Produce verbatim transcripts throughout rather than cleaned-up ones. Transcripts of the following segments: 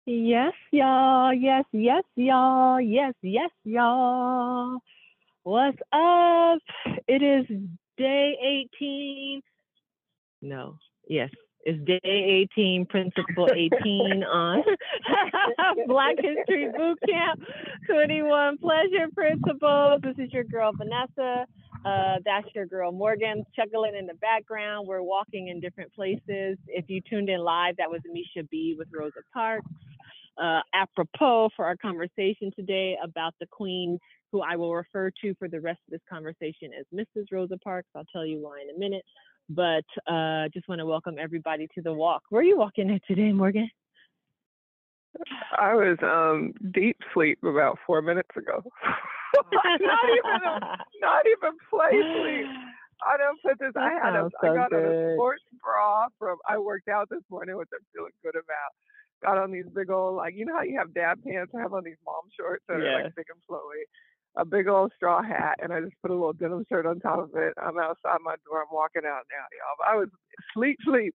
Yes, y'all. Yes, yes, y'all. Yes, yes, y'all. What's up? It is day eighteen. No, yes, it's day eighteen, principle eighteen on Black History Boot Camp twenty-one Pleasure Principles. This is your girl, Vanessa. Uh, that's your girl, Morgan, chuckling in the background. We're walking in different places. If you tuned in live, that was Misha B with Rosa Parks. Uh, apropos for our conversation today about the Queen, who I will refer to for the rest of this conversation as Missus Rosa Parks. I'll tell you why in a minute. But uh, just want to welcome everybody to the walk. Where are you walking at today, Morgan? I was um deep sleep about four minutes ago. not even a, not even play sleep. I don't put this. That I had a. so I got good. on a sports bra from. I worked out this morning, which I'm feeling good about. Got on these big old, like, you know how you have dad pants? I have on these mom shorts that Yeah. are like big and flowy. A big old straw hat, and I just put a little denim shirt on top of it. I'm outside my door. I'm walking out now, y'all. But I was sleep, sleep.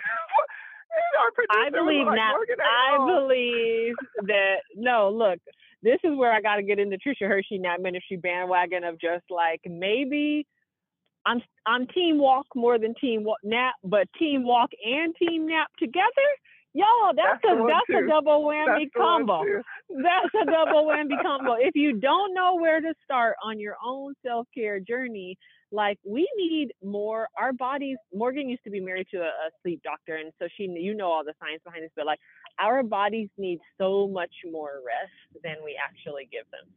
I believe like, now. I believe that. No, look, this is where I got to get into Trisha Hershey Nap Ministry bandwagon of just like maybe I'm I'm team walk more than team walk, nap, but team walk and team nap together. Y'all, that's, that's a that's too. a double whammy that's combo. That's a double whammy combo. If you don't know where to start on your own self-care journey, like we need more. Our bodies. Morgan used to be married to a, a sleep doctor, and so she, you know, all the science behind this. But like, our bodies need so much more rest than we actually give them.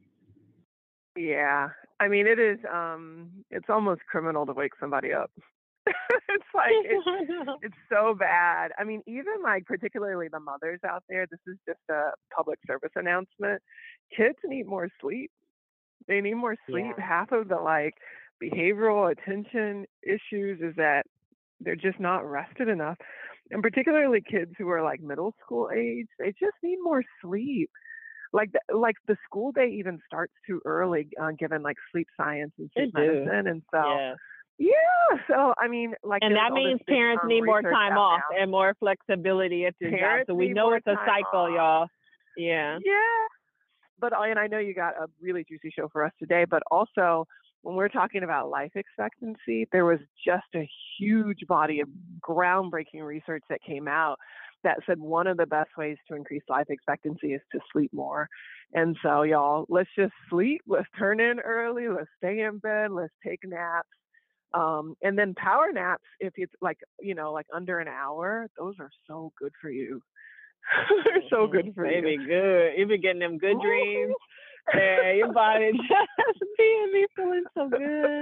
Yeah, I mean, it is. Um, it's almost criminal to wake somebody up. It's like it's, it's so bad. I mean, even like particularly the mothers out there. This is just a public service announcement. Kids need more sleep. They need more sleep. Yeah. Half of the like behavioral attention issues is that they're just not rested enough, and particularly kids who are like middle school age, they just need more sleep. Like the, like the school day even starts too early, uh, given like sleep science and sleep It medicine, do. and so yeah. yeah. So I mean, like, and that means parents need more time off now. and more flexibility at their parents job. So we know it's a cycle, off. y'all. Yeah. Yeah. But and I know you got a really juicy show for us today, but also when we're talking about life expectancy, there was just a huge body of groundbreaking research that came out that said one of the best ways to increase life expectancy is to sleep more. And so, y'all, let's just sleep. Let's turn in early. Let's stay in bed. Let's take naps. Um, and then power naps, if it's like, you know, like under an hour, those are so good for you. They're so good for Baby, you. good. You've been getting them good dreams. Yeah, your body just being me feeling so good.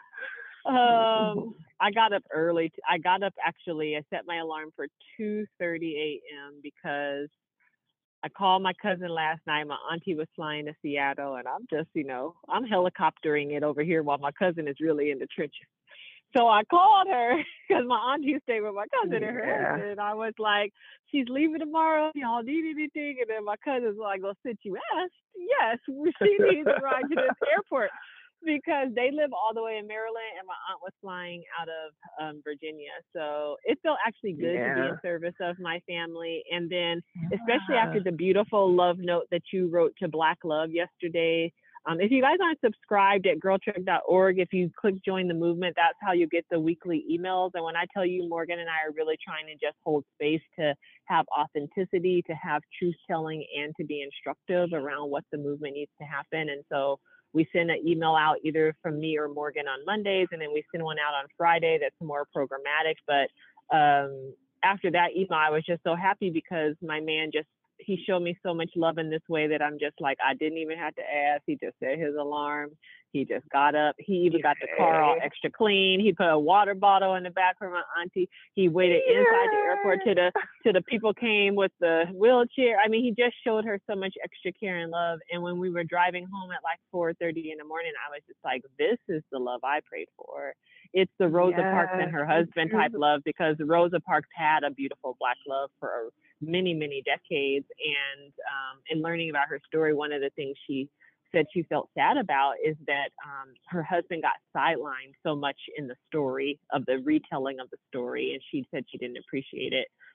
Um, I got up early. I got up actually. I set my alarm for two thirty a.m. because I called my cousin last night. My auntie was flying to Seattle, and I'm just, you know, I'm helicoptering it over here while my cousin is really in the trenches. So I called her because my auntie stayed with my cousin and her Yeah. husband. I was like, she's leaving tomorrow. Y'all need anything? And then my cousin's like, well, since you asked, yes, she needs a ride to this airport because they live all the way in Maryland and my aunt was flying out of um, Virginia. So it felt actually good yeah. to be in service of my family. And then especially after the beautiful love note that you wrote to Black Love yesterday. Um, if you guys aren't subscribed at girl trek dot org, if you click join the movement, that's how you get the weekly emails. And when I tell you, Morgan and I are really trying to just hold space to have authenticity, to have truth telling, and to be instructive around what the movement needs to happen. And so we send an email out either from me or Morgan on Mondays, and then we send one out on Friday that's more programmatic. But um, after that email, I was just so happy because my man just he showed me so much love in this way that I'm just like, I didn't even have to ask. He just set his alarm. He just got up. He even got the car all extra clean. He put a water bottle in the back for my auntie. He waited yeah. inside the airport till the till the people came with the wheelchair. I mean, he just showed her so much extra care and love. And when we were driving home at like four thirty in the morning, I was just like, this is the love I prayed for. It's the Rosa yes, Parks and her husband type love, because Rosa Parks had a beautiful Black love for many, many decades. And um, in learning about her story, one of the things she said she felt sad about is that um, her husband got sidelined so much in the story of the retelling of the story. And she said she didn't appreciate it.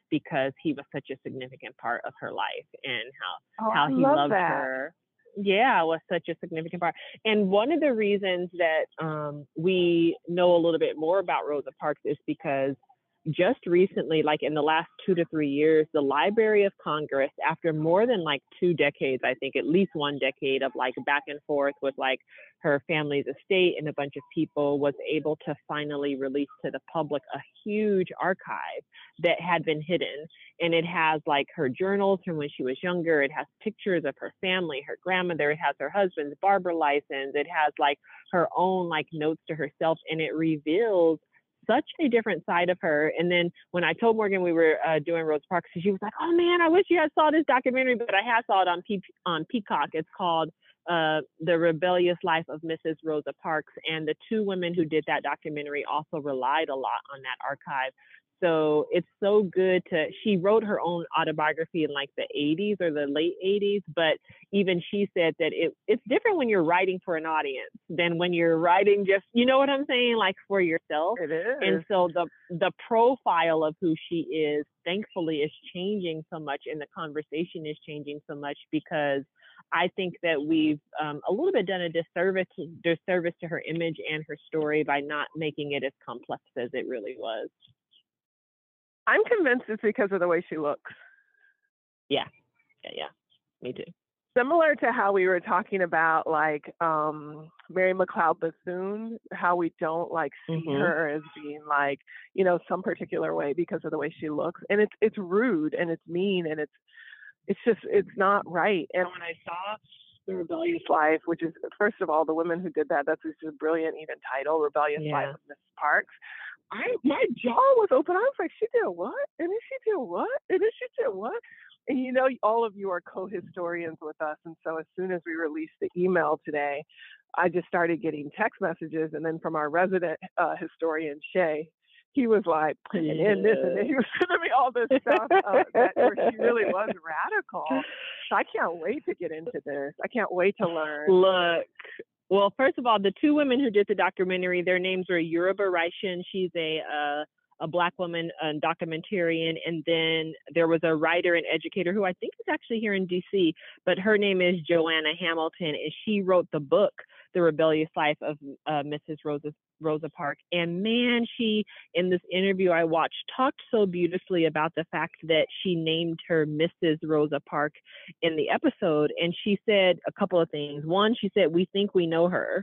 because he was such a significant part of her life and how Oh, how I he love loved that. her. Yeah, was such a significant part. And one of the reasons that um, we know a little bit more about Rosa Parks is because just recently, like in the last two to three years, the Library of Congress, after more than like two decades, I think at least one decade of like back and forth with like her family's estate and a bunch of people, was able to finally release to the public a huge archive that had been hidden. And it has like her journals from when she was younger. It has pictures of her family, her grandmother. It has her husband's barber license. It has like her own like notes to herself, and it reveals such a different side of her. And then when I told Morgan we were uh, doing Rosa Parks, she was like, "Oh man, I wish you had saw this documentary," but I had saw it on Pe- on Peacock. It's called uh, "The Rebellious Life of Missus Rosa Parks," and the two women who did that documentary also relied a lot on that archive. So it's so good to, she wrote her own autobiography in like the eighties or the late eighties, but even she said that it it's different when you're writing for an audience than when you're writing just, you know what I'm saying, like for yourself. It is. And so the the profile of who she is, thankfully, is changing so much, and the conversation is changing so much, because I think that we've um, a little bit done a disservice disservice to her image and her story by not making it as complex as it really was. I'm convinced it's because of the way she looks. Yeah, yeah, yeah. Me too. Similar to how we were talking about like um, Mary McLeod Bethune, how we don't like see Mhm. her as being like, you know, some particular way because of the way she looks. And it's it's rude and it's mean and it's it's just it's not right. And when I saw The Rebellious Life, which is, first of all, the women who did that, that's just a brilliant even title, Rebellious Life Yeah. of Missus Parks. I my jaw was open. I was like, she did what? And then she did what? And then she did what? And you know, all of you are co-historians with us. And so as soon as we released the email today, I just started getting text messages. And then from our resident uh, historian, Shay, he was like, and then this, and then he was sending me all this stuff uh, that where she really was radical. So I can't wait to get into this. I can't wait to learn. Look, well, first of all, the two women who did the documentary, their names were Yoruba Raishin. She's a uh, a black woman, a documentarian, and then there was a writer and educator who I think is actually here in D C, but her name is Joanna Hamilton, and she wrote the book, The Rebellious Life of uh, Missus Rosa Rosa Parks. And man, she, in this interview I watched, talked so beautifully about the fact that she named her Missus Rosa Parks in the episode. And she said a couple of things. One, she said, "We think we know her,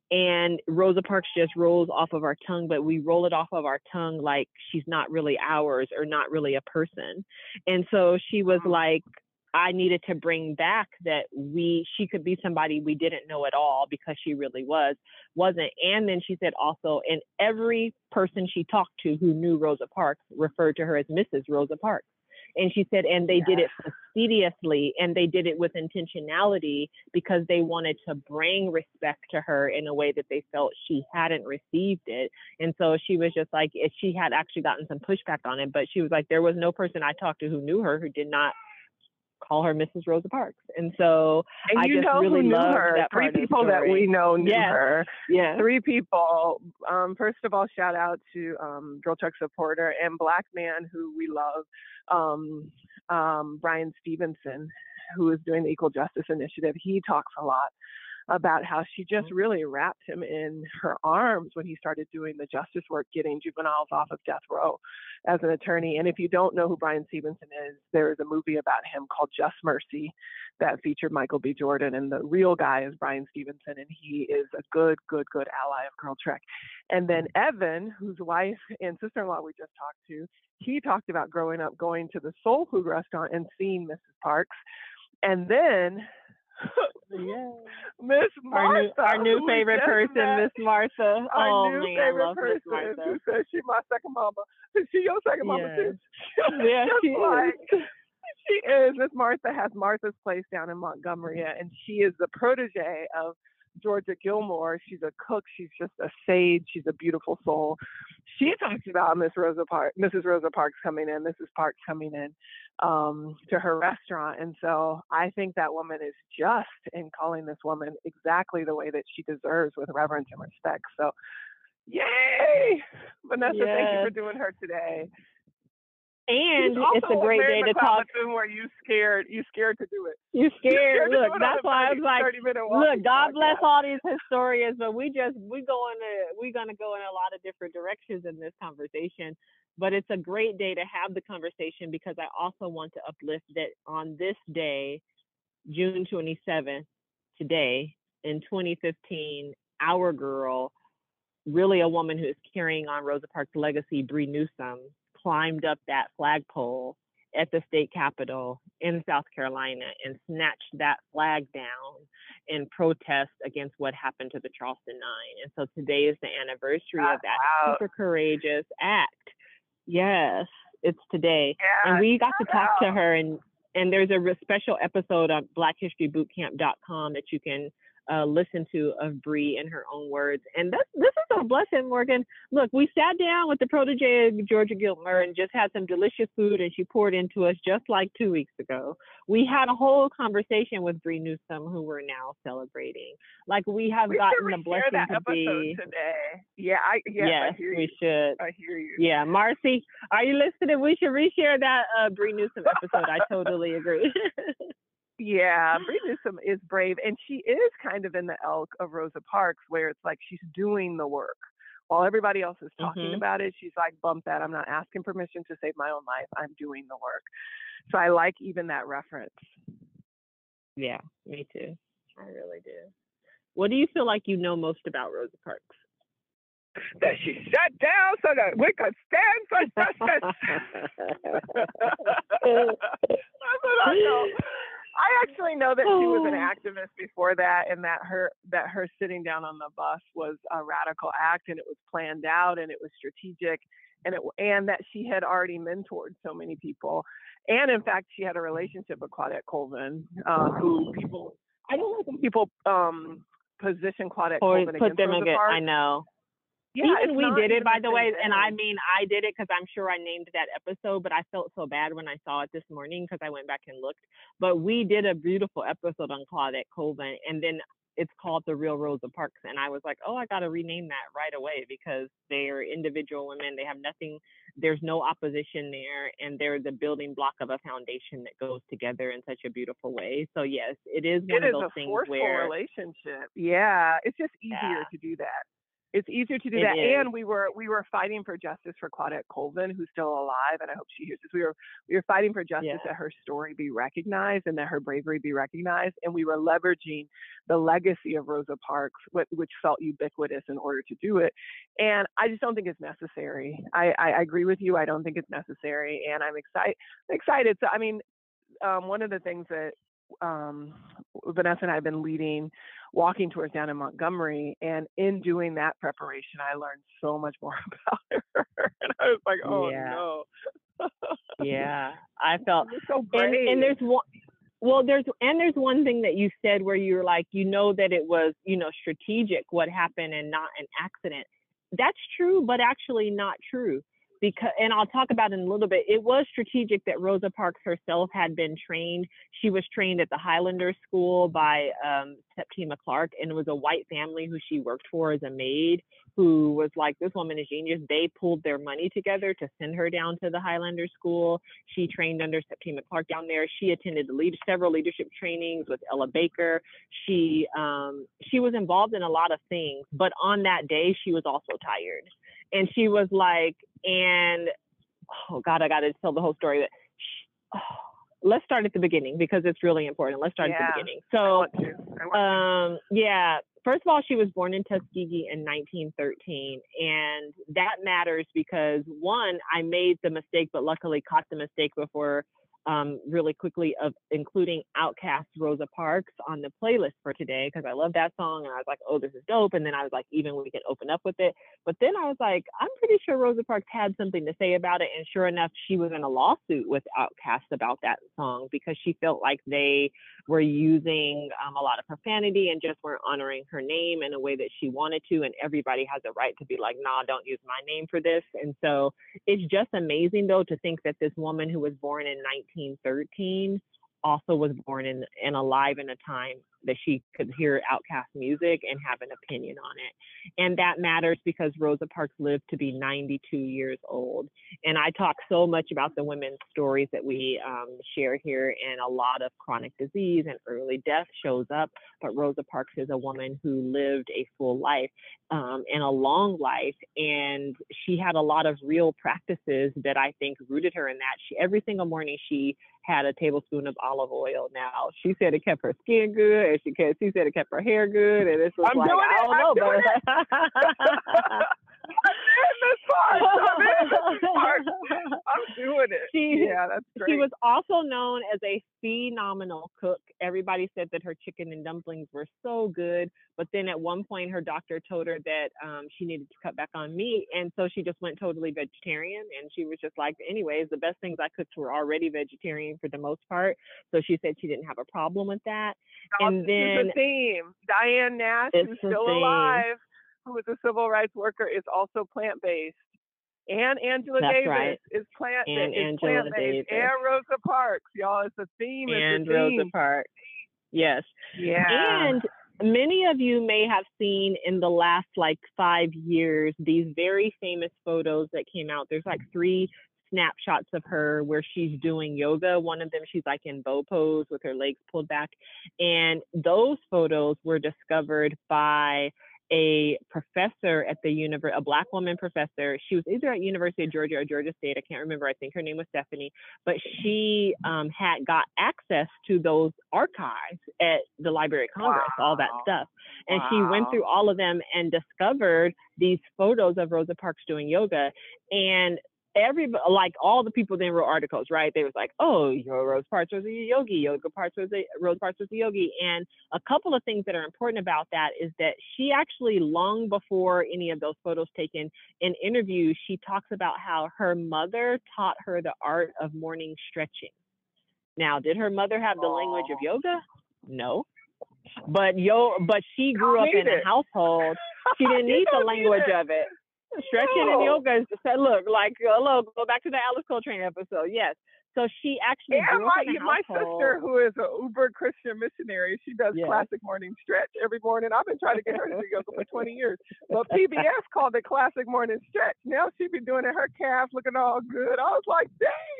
and Rosa Parks just rolls off of our tongue, but we roll it off of our tongue like she's not really ours or not really a person." And so she was like, I needed to bring back that we she could be somebody we didn't know at all, because she really was wasn't. And then she said also, and every person she talked to who knew Rosa Parks referred to her as Missus Rosa Parks. And she said, and they did it fastidiously, and they did it with intentionality, because they wanted to bring respect to her in a way that they felt she hadn't received it. And so she was just like, she had actually gotten some pushback on it, but she was like, there was no person I talked to who knew her who did not call her Missus Rosa Parks. And so and I you just know really who knew loved her. that Three part of the people that story. we know knew Yes. her. Yeah. Three people. Um, first of all, shout out to um, Girl Truck Supporter and Black man who we love, um, um, Brian Stevenson, who is doing the Equal Justice Initiative. He talks a lot about how she just really wrapped him in her arms when he started doing the justice work, getting juveniles off of death row as an attorney. And if you don't know who Brian Stevenson is, there is a movie about him called Just Mercy that featured Michael B. Jordan. And the real guy is Brian Stevenson, and he is a good, good, good ally of Girl Trek. And then Evan, whose wife and sister-in-law we just talked to, he talked about growing up going to the soul food restaurant and seeing Missus Parks. And then yeah. Miss Martha, our new, our new favorite person, Miss Martha. Our oh new man, favorite I love person Miss Martha. who says she's my second mama. Is she your second mama Yes. too? Yeah, Just she like, is. She is. Miss Martha has Martha's Place down in Montgomery, and she is the protege of Georgia Gilmore. She's a cook. She's just a sage. She's a beautiful soul. She talks about Miss Rosa Parks, Missus Rosa Parks coming in, Missus Parks coming in um, to her restaurant. And so I think that woman is just in calling this woman exactly the way that she deserves, with reverence and respect. So, yay! Vanessa, yes. thank you for doing her today. And She's also it's a like great Mary day to McLeod talk. Bethune, where you scared, you scared to do it. You You scared? scared to do Look, it on that's a why I was thirty, like, thirty minute look, walking God bless podcast. all these historians, but we just we going to we're gonna go in a lot of different directions in this conversation. But it's a great day to have the conversation because I also want to uplift that on this day, June twenty-seventh, today in twenty fifteen, our girl, really a woman who is carrying on Rosa Parks' legacy, Bree Newsome, climbed up that flagpole at the state capitol in South Carolina and snatched that flag down in protest against what happened to the Charleston Nine. And so today is the anniversary Shout of that out. super courageous act. Yes, it's today. Yeah, and we got to talk out. to her, and and there's a re- special episode on black history boot camp dot com that you can uh, listen to of Bree in her own words. And this, this is a blessing, Morgan. Look, we sat down with the protege of Georgia Giltmer and just had some delicious food, and she poured into us just like two weeks ago. We had a whole conversation with Bree Newsome, who we're now celebrating. Like, we have We gotten should the reshare blessing that to episode be. today. Yeah, I yes, Yes, I hear we you. should. I hear you. Yeah, Marcy, are you listening? We should reshare that uh, Bree Newsome episode. I totally agree. Yeah, Bree Newsome is brave, and she is kind of in the ilk of Rosa Parks, where it's like she's doing the work. While everybody else is talking Mhm. about it, she's like, bump that. I'm not asking permission to save my own life. I'm doing the work. So I like even that reference. Yeah, me too. I really do. What do you feel like you know most about Rosa Parks? That she shut down so that we could stand for justice. That's what I know. I actually know that she was an activist before that, and that her that her sitting down on the bus was a radical act, and it was planned out, and it was strategic, and it and that she had already mentored so many people, and in fact, she had a relationship with Claudette Colvin, uh, who people I don't know when people um, position Claudette Or Colvin put against them Rosa again. Parks. I know. Yeah, even it's we not did it, even by the the way, same and I thing. mean, I did it because I'm sure I named that episode, but I felt so bad when I saw it this morning because I went back and looked. But we did a beautiful episode on Claudette Colvin, and then it's called The Real Rosa Parks, and I was like, oh, I got to rename that right away because they're individual women. They have nothing, there's no opposition there, and they're the building block of a foundation that goes together in such a beautiful way. So yes, it is one It of is those a things forceful where, relationship. Yeah, it's just easier yeah, to do that. It's easier to do it that. is. And we were we were fighting for justice for Claudette Colvin, who's still alive, and I hope she hears this. We were we were fighting for justice Yeah. that her story be recognized and that her bravery be recognized. And we were leveraging the legacy of Rosa Parks, which, which felt ubiquitous in order to do it. And I just don't think it's necessary. I, I, I agree with you. I don't think it's necessary. And I'm excited excited. So I mean, um, one of the things that um, Vanessa and I have been leading, walking tours down in Montgomery, and in doing that preparation, I learned so much more about her. And I was like, oh Yeah. no. Yeah, I felt, You're so and, brave. and there's one, well, there's, and there's one thing that you said where you're like, you know, that it was, you know, strategic what happened and not an accident. That's true, but actually not true. Because, and I'll talk about it in a little bit. It was strategic that Rosa Parks herself had been trained. She was trained at the Highlander School by um, Septima Clark, and it was a white family who she worked for as a maid, who was like, this woman is genius. They pulled their money together to send her down to the Highlander School. She trained under Septima Clark down there. She attended lead, several leadership trainings with Ella Baker. She um, she was involved in a lot of things, but on that day, she was also tired. And she was like, and oh God, I got to tell the whole story. But oh, let's start at the beginning because it's really important. Let's start Yeah, at the beginning. I So, want to. I want um, yeah, first of all, she was born in Tuskegee in nineteen thirteen. And that matters because, one, I made the mistake, but luckily caught the mistake before um, really quickly of including Outkast Rosa Parks on the playlist for today because I love that song. And I was like, oh, this is dope. And then I was like, even we can open up with it. But then I was like, I'm pretty sure Rosa Parks had something to say about it. And sure enough, she was in a lawsuit with Outkast about that song because she felt like they were using um, a lot of profanity and just weren't honoring her name in a way that she wanted to. And everybody has a right to be like, nah, don't use my name for this. And so it's just amazing, though, to think that this woman who was born in nineteen thirteen also was born in and alive in a time that she could hear Outkast music and have an opinion on it. And that matters because Rosa Parks lived to be ninety-two years old. And I talk so much about the women's stories that we um, share here, and a lot of chronic disease and early death shows up. But Rosa Parks is a woman who lived a full life um, and a long life. And she had a lot of real practices that I think rooted her in that. She, every single morning she had a tablespoon of olive oil. Now, she said it kept her skin good, and she, kept, she said it kept her hair good, and it's just I'm like, doing I it, don't I'm know, doing but... I'm in this part. I'm in this part. I'm doing it. She, yeah, that's great. She was also known as a phenomenal cook. Everybody said that her chicken and dumplings were so good, but then at one point her doctor told her that um, she needed to cut back on meat, and so she just went totally vegetarian, and she was just like, anyways, the best things I cooked were already vegetarian for the most part, so she said she didn't have a problem with that. Now, and this then is the theme. Diane Nash, it's who's the still theme. alive, who was a civil rights worker, is also plant-based. And Angela That's Davis right. is plant And is Angela plant-based. Davis. And Rosa Parks, y'all. It's the theme. And it's the theme. Rosa Parks. Yes. Yeah. And many of you may have seen in the last like five years these very famous photos that came out. There's like three snapshots of her where she's doing yoga. One of them, she's like in bow pose with her legs pulled back. And those photos were discovered by a professor at the university, a Black woman professor. She was either at University of Georgia or Georgia State. I can't remember. I think her name was Stephanie, but she um, had got access to those archives at the Library of Congress, wow. all that stuff. And wow. she went through all of them and discovered these photos of Rosa Parks doing yoga. And every, like all the people then wrote articles, right? They was like, oh, Rosa Parks was a yogi, Yoga Parks was a, Rosa Parks was a yogi. And a couple of things that are important about that is that she actually, long before any of those photos taken, in interviews, she talks about how her mother taught her the art of morning stretching. Now, did her mother have the language of yoga? No. But yo, but she grew up in a household. She didn't need the language of it. Stretching no. and yoga is just said, look, like, uh, look, go back to the Alice Coltrane episode. Yes. So she actually yeah, grew my, up in a my household. sister, who is an uber Christian missionary, she does yes. classic morning stretch every morning. I've been trying to get her to do yoga for twenty years. But P B S called it classic morning stretch. Now she be doing it, her calves looking all good. I was like, dang,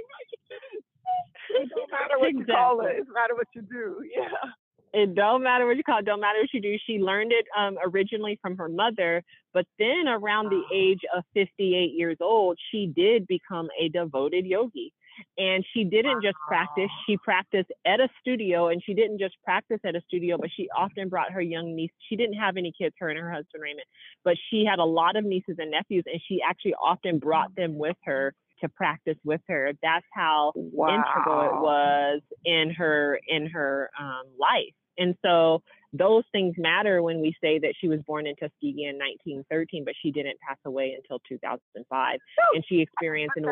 it don't matter what exactly. you call it. It matter what you do. Yeah. It don't matter what you call it. Don't matter what you do. She learned it um, originally from her mother, but then around the age of fifty-eight years old, she did become a devoted yogi. And she didn't just practice, she practiced at a studio, and she didn't just practice at a studio, but she often brought her young niece. She didn't have any kids, her and her husband Raymond, but she had a lot of nieces and nephews, and she actually often brought them with her to practice with her. That's how wow. integral it was in her in her um, life. And so those things matter when we say that she was born in Tuskegee in nineteen thirteen, but she didn't pass away until two thousand five. And she experienced in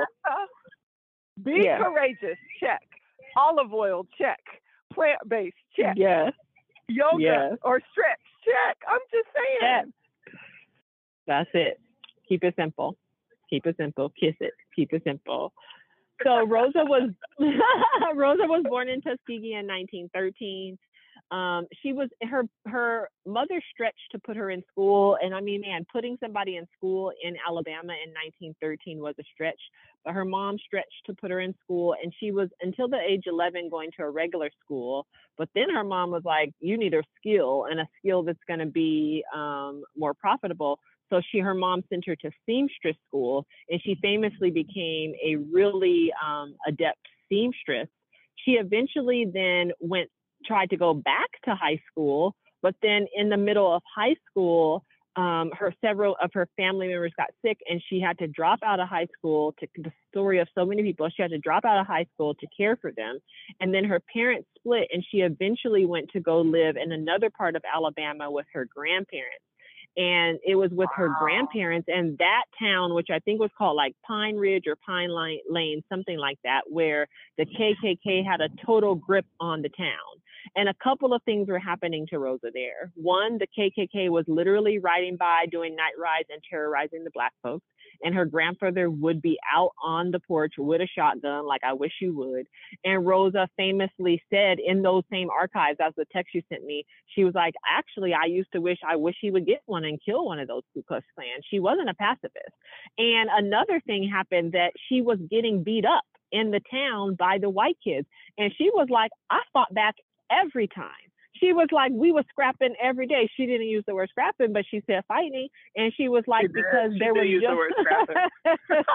Be yeah. courageous, check. Olive oil, check. Plant-based, check. Yes. Yoga yes. or stretch, check. I'm just saying. Check. That's it. Keep it simple. Keep it simple. Kiss it. Keep it simple. So Rosa was Rosa was born in Tuskegee in nineteen thirteen. Um, she was her her mother stretched to put her in school, and I mean, man, putting somebody in school in Alabama in nineteen thirteen was a stretch. But her mom stretched to put her in school, and she was until the age eleven going to a regular school. But then her mom was like, "You need a skill, and a skill that's going to be um, more profitable." So she, her mom sent her to seamstress school, and she famously became a really um, adept seamstress. She eventually then went. tried to go back to high school, but then in the middle of high school, um, her several of her family members got sick, and she had to drop out of high school. To the story of so many people, she had to drop out of high school to care for them, and then her parents split, and she eventually went to go live in another part of Alabama with her grandparents. And it was with her grandparents and that town, which I think was called like Pine Ridge or Pine Lane, something like that, where the K K K had a total grip on the town. And a couple of things were happening to Rosa there. One, the K K K was literally riding by, doing night rides and terrorizing the Black folks. and her grandfather would be out on the porch with a shotgun, like I wish you would. And Rosa famously said in those same archives, as the text you sent me, she was like, actually, I used to wish, I wish he would get one and kill one of those Ku Klux Klan. She wasn't a pacifist. And another thing happened, that she was getting beat up in the town by the white kids. And she was like, I fought back every time. She was like, we were scrapping every day. She didn't use the word scrapping, but she said fighting. And she was like, She did. because She there did was use just... the word scrapping.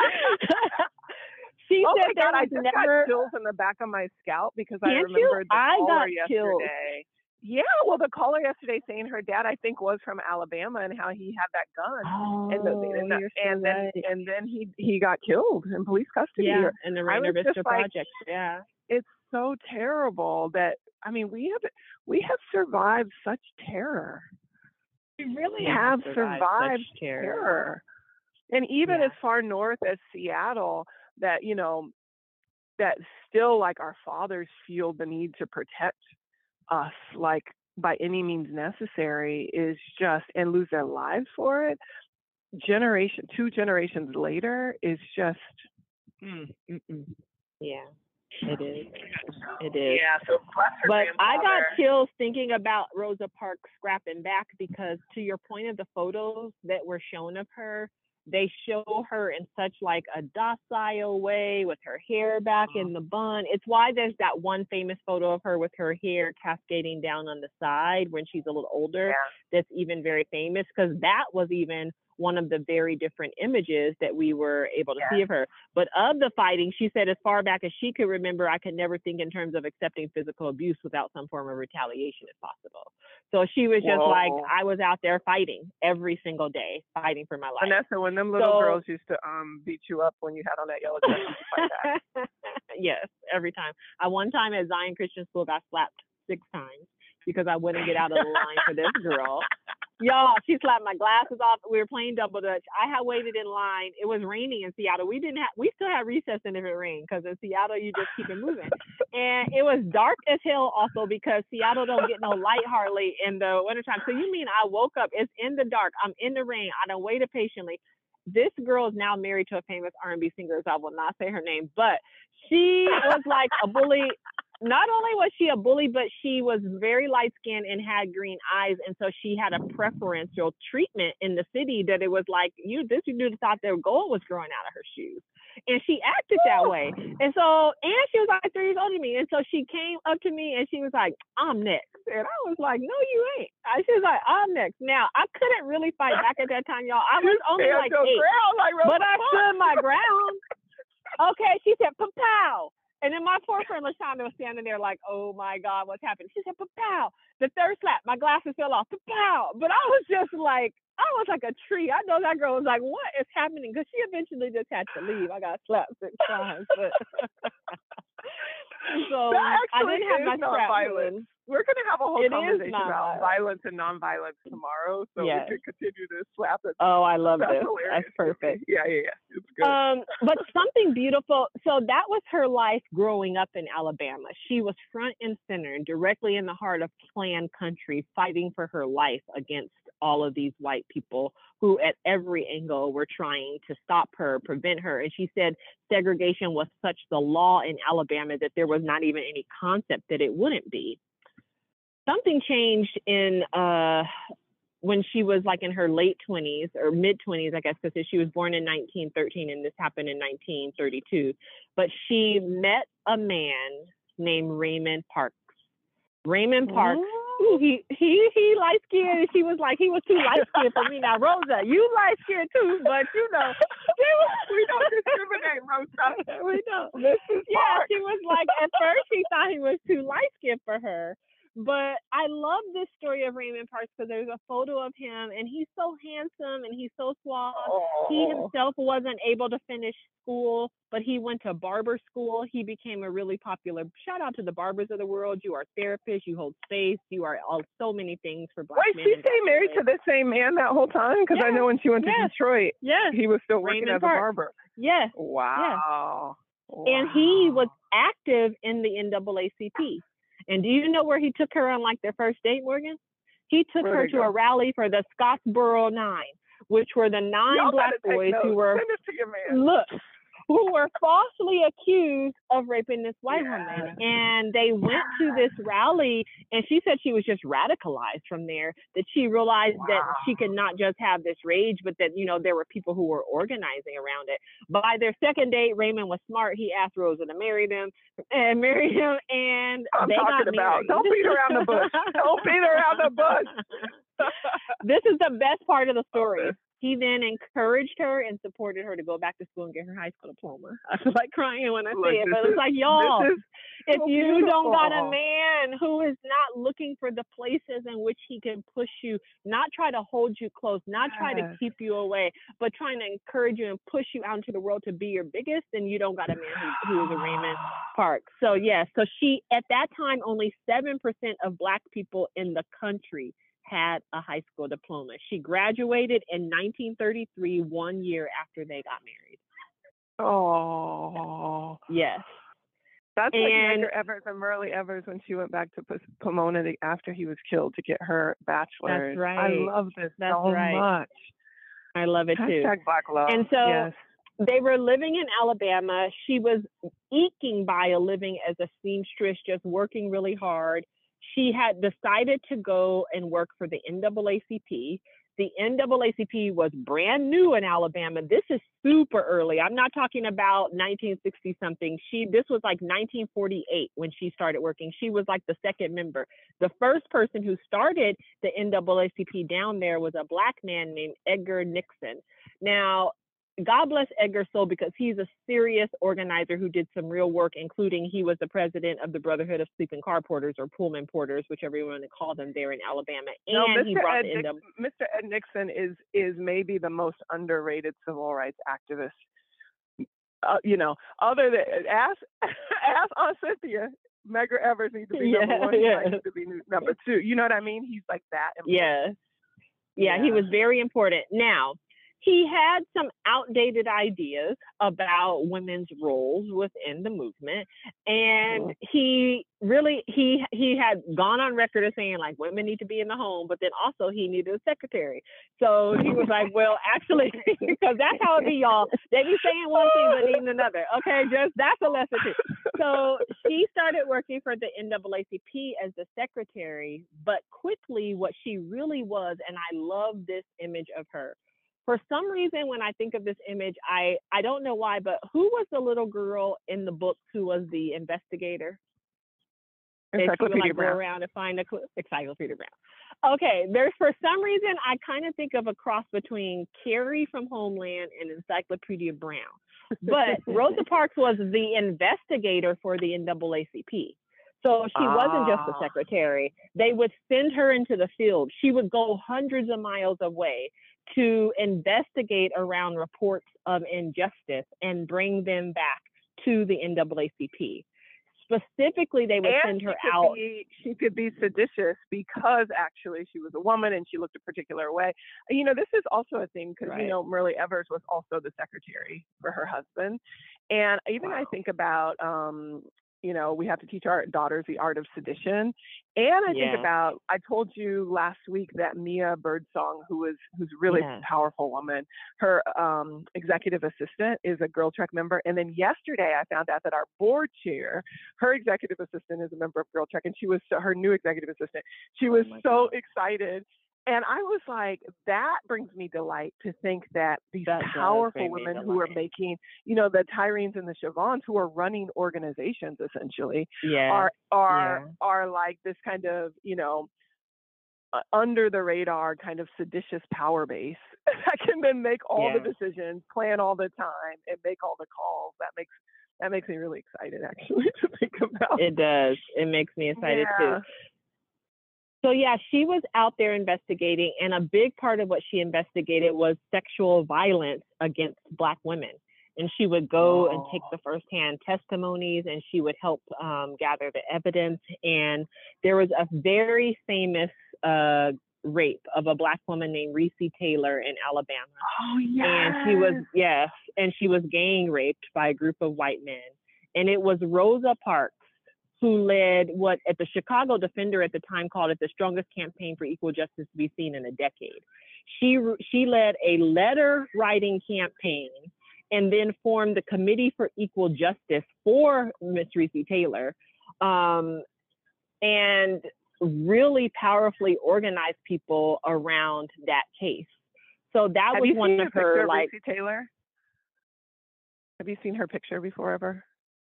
She oh said my there God, I was just never... got chills in the back of my scalp because I Can't remembered you? the I caller got yesterday. chills. Yeah, well, the caller yesterday saying her dad, I think, was from Alabama and how he had that gun. Oh, and the, and, the, you're so and then right. and then he he got killed in police custody. Yeah, in the I Rainer was Vista just like, Project. Yeah. it's so terrible that, I mean, we have we have survived such terror. We really We have have survived, survived such terror. terror. And even Yeah. as far north as Seattle, that, you know, that still, like, our fathers feel the need to protect us, like, by any means necessary, is just, and lose their lives for it. Generation, two generations later is just, mm, mm-mm. Yeah, it is. It is. Yeah, so bless her But I got grandfather. chills thinking about Rosa Parks scrapping back, because to your point of the photos that were shown of her, they show her in such like a docile way with her hair back in the bun. It's why there's that one famous photo of her with her hair cascading down on the side when she's a little older. Yeah. That's even very famous, because that was even one of the very different images that we were able to Yeah. see of her. But of the fighting, she said, as far back as she could remember, I could never think in terms of accepting physical abuse without some form of retaliation if possible. So she was just Whoa. like, I was out there fighting every single day, fighting for my life. Vanessa, when them little So- girls used to um beat you up when you had on that yellow dress, did you fight back? Yes, every time. I one time at Zion Christian School got slapped six times because I wouldn't get out of the line for this girl. Y'all, she slapped my glasses off. We were playing double dutch. I had waited in line. It was raining in Seattle. We didn't have, we still had recess in if it rained, because in Seattle you just keep it moving. And it was dark as hell also, because Seattle don't get no light hardly in the wintertime. So you mean I woke up, it's in the dark, I'm in the rain, I done waited patiently. This girl is now married to a famous R and B singer, so I will not say her name, but she was like a bully. Not only was she a bully, but she was very light skinned and had green eyes. And so she had a preferential treatment in the city that it was like, you, this dude thought their gold was growing out of her shoes. And she acted that way. And so, and she was like three years older than me. And so she came up to me and she was like, I'm next. And I was like, no, you ain't. I, she was like, I'm next. Now, I couldn't really fight back at that time, y'all. I was only Stand like your eight, ground like Rosa but I Parks. stood my ground. Okay, she said, "Pow!" And then my poor friend LaShonda was standing there like, oh my God, what's happening? She said, "Pow!" The third slap, my glasses fell off. "Pow!" But I was just like, I was like a tree. I know that girl was like, what is happening? Because she eventually just had to leave. I got slapped six times. But so That I actually didn't have is my scrap nonviolence. wound. We're going to have a whole It is conversation about nonviolence. violence and nonviolence tomorrow, so Yes. we can continue to slap it. Oh, I love That's this. hilarious. That's perfect. Yeah, yeah, yeah. It's good. Um, but something beautiful. So that was her life growing up in Alabama. She was front and center, directly in the heart of Klan country, fighting for her life against all of these white people who at every angle were trying to stop her, prevent her. And she said segregation was such the law in Alabama that there was not even any concept that it wouldn't be. Something changed in uh, when she was like in her late twenties or mid twenties, I guess, because she was born in nineteen thirteen and this happened in nineteen thirty-two. But she met a man named Raymond Parks. Raymond Parks, ooh, he he he light skinned. And she was like, he was too light skinned for me. Now, Rosa, you light skinned too, but you know, we don't discriminate, Rosa. we don't. This is Yeah, Parks. she was like, at first she thought he was too light skinned for her. But I love this story of Raymond Parks because there's a photo of him and he's so handsome and he's so suave. He Oh. himself wasn't able to finish school, but he went to barber school. He became a really popular, shout out to the barbers of the world. You are therapists, you hold space, you are all so many things for Black Wait, men. she and stayed Black married women. to this same man that whole time? Because I Yes, know when she went to yes. Detroit, Yes, he was still working Raymond as a Parks. barber. yes. Wow. And he was Wow. active in the N double A C P. And do you know where he took her on like their first date, Morgan? He took Where'd her they to go? a rally for the Scottsboro Nine, which were the nine Y'all black gotta take boys who notes. were, Send this to your man. look, who were falsely accused of raping this white Yeah. woman. And they went to this rally, and she said she was just radicalized from there, that she realized Wow. that she could not just have this rage, but that, you know, there were people who were organizing around it. By their second date, Raymond was smart. He asked Rosa to marry them and marry him, and I'm they talking got about. married. Don't beat around the bush. Don't beat around the bush. This is the best part of the story. He then encouraged her and supported her to go back to school and get her high school diploma. I feel like crying when I Look, say it, but this it's like, is- y'all, this is if so you don't got a beautiful. man who is not looking for the places in which he can push you, not try to hold you close, not try to Yes. keep you away, but trying to encourage you and push you out into the world to be your biggest, then you don't got a man who, who is a Raymond Parks. So yes, so she, at that time, only seven percent of black people in the country had a high school diploma. She graduated in nineteen thirty-three, one year after they got married. Oh, Yes. that's like And- Medgar Evers and Myrlie Evers when she went back to P- Pomona to- after he was killed to get her bachelor's. That's right. I love this That's so right. much. I love it too. Hashtag Black Love. And so yes. they were living in Alabama. She was eking by a living as a seamstress, just working really hard. She had decided to go and work for the N double A C P. The N double A C P was brand new in Alabama. This is super early. I'm not talking about nineteen sixty something. She, this was like nineteen forty-eight when she started working. She was like the second member. The first person who started the N double A C P down there was a black man named Edgar Nixon. Now, God bless Edgar Soul, because he's a serious organizer who did some real work, including he was the president of the Brotherhood of Sleeping Car Porters, or Pullman Porters, whichever you want to call them, there in Alabama. No, And he Mister brought Ed, the Nix- N double A C P. Mister Ed Nixon is is maybe the most underrated civil rights activist. Uh, you know, other than ask ask Aunt Cynthia, Medgar Evers needs to be Yeah, number one. He yeah. needs to be number two. You know what I mean? He's like that. important. Yes. Yeah, he Yeah. was very important. Now, he had some outdated ideas about women's roles within the movement, and Mhm. he really he he had gone on record as saying like women need to be in the home, but then also he needed a secretary. So he was like, well, actually, because that's how it be, y'all. They be saying one thing but needing another. Okay, just that's a lesson too. So she started working for the N double A C P as the secretary, but quickly what she really was, and I love this image of her. For some reason, when I think of this image, I, I don't know why, but who was the little girl in the books who was the investigator? And she would Encyclopedia like go Brown. around and find a clue. Encyclopedia Brown. Okay, there's for some reason I kind of think of a cross between Carrie from Homeland and Encyclopedia Brown. But Rosa Parks was the investigator for the N double A C P. So she wasn't just the Ah. secretary. They would send her into the field. She would go hundreds of miles away to investigate around reports of injustice and bring them back to the N double A C P. Specifically, they would And send she her could out. be she could be seditious because actually she was a woman and she looked a particular way. You know, this is also a thing because Right. you know Myrlie Evers was also the secretary for her husband, and even I Wow. think about um, you know we have to teach our daughters the art of sedition, and I Yeah. think about I told you last week that Mia Birdsong, who is who's really Yes. a powerful woman, her um, executive assistant is a Girl Trek member, and then yesterday I found out that our board chair, her executive assistant is a member of Girl Trek, and she was so, her new executive assistant. She was Oh my so God. excited, and I was like, that brings me delight to think that these That does powerful bring me women who are delight. making, you know, the Tyrenes and the Siobhans who are running organizations essentially Yeah. are are Yeah. are like this kind of, you know, uh, under the radar kind of seditious power base that can then make all the Yeah. decisions, plan all the time, and make all the calls. That makes that makes me really excited actually to think about. It does. It makes me excited Yeah. too. So yeah, she was out there investigating, and a big part of what she investigated was sexual violence against Black women. And she would go and take the firsthand testimonies, and she would help um, gather the evidence. And there was a very famous uh, rape of a Black woman named Reese Taylor in Alabama. Oh yes. And she was, yes, and she was gang raped by a group of white men. And it was Rosa Parks who led what at the Chicago Defender at the time called it the strongest campaign for equal justice to be seen in a decade. She, she led a letter writing campaign and then formed the Committee for Equal Justice for Miss Recy Taylor, um, and really powerfully organized people around that case. So that Have was you one seen of a picture her of like. Recy Taylor? Have you seen her picture before ever?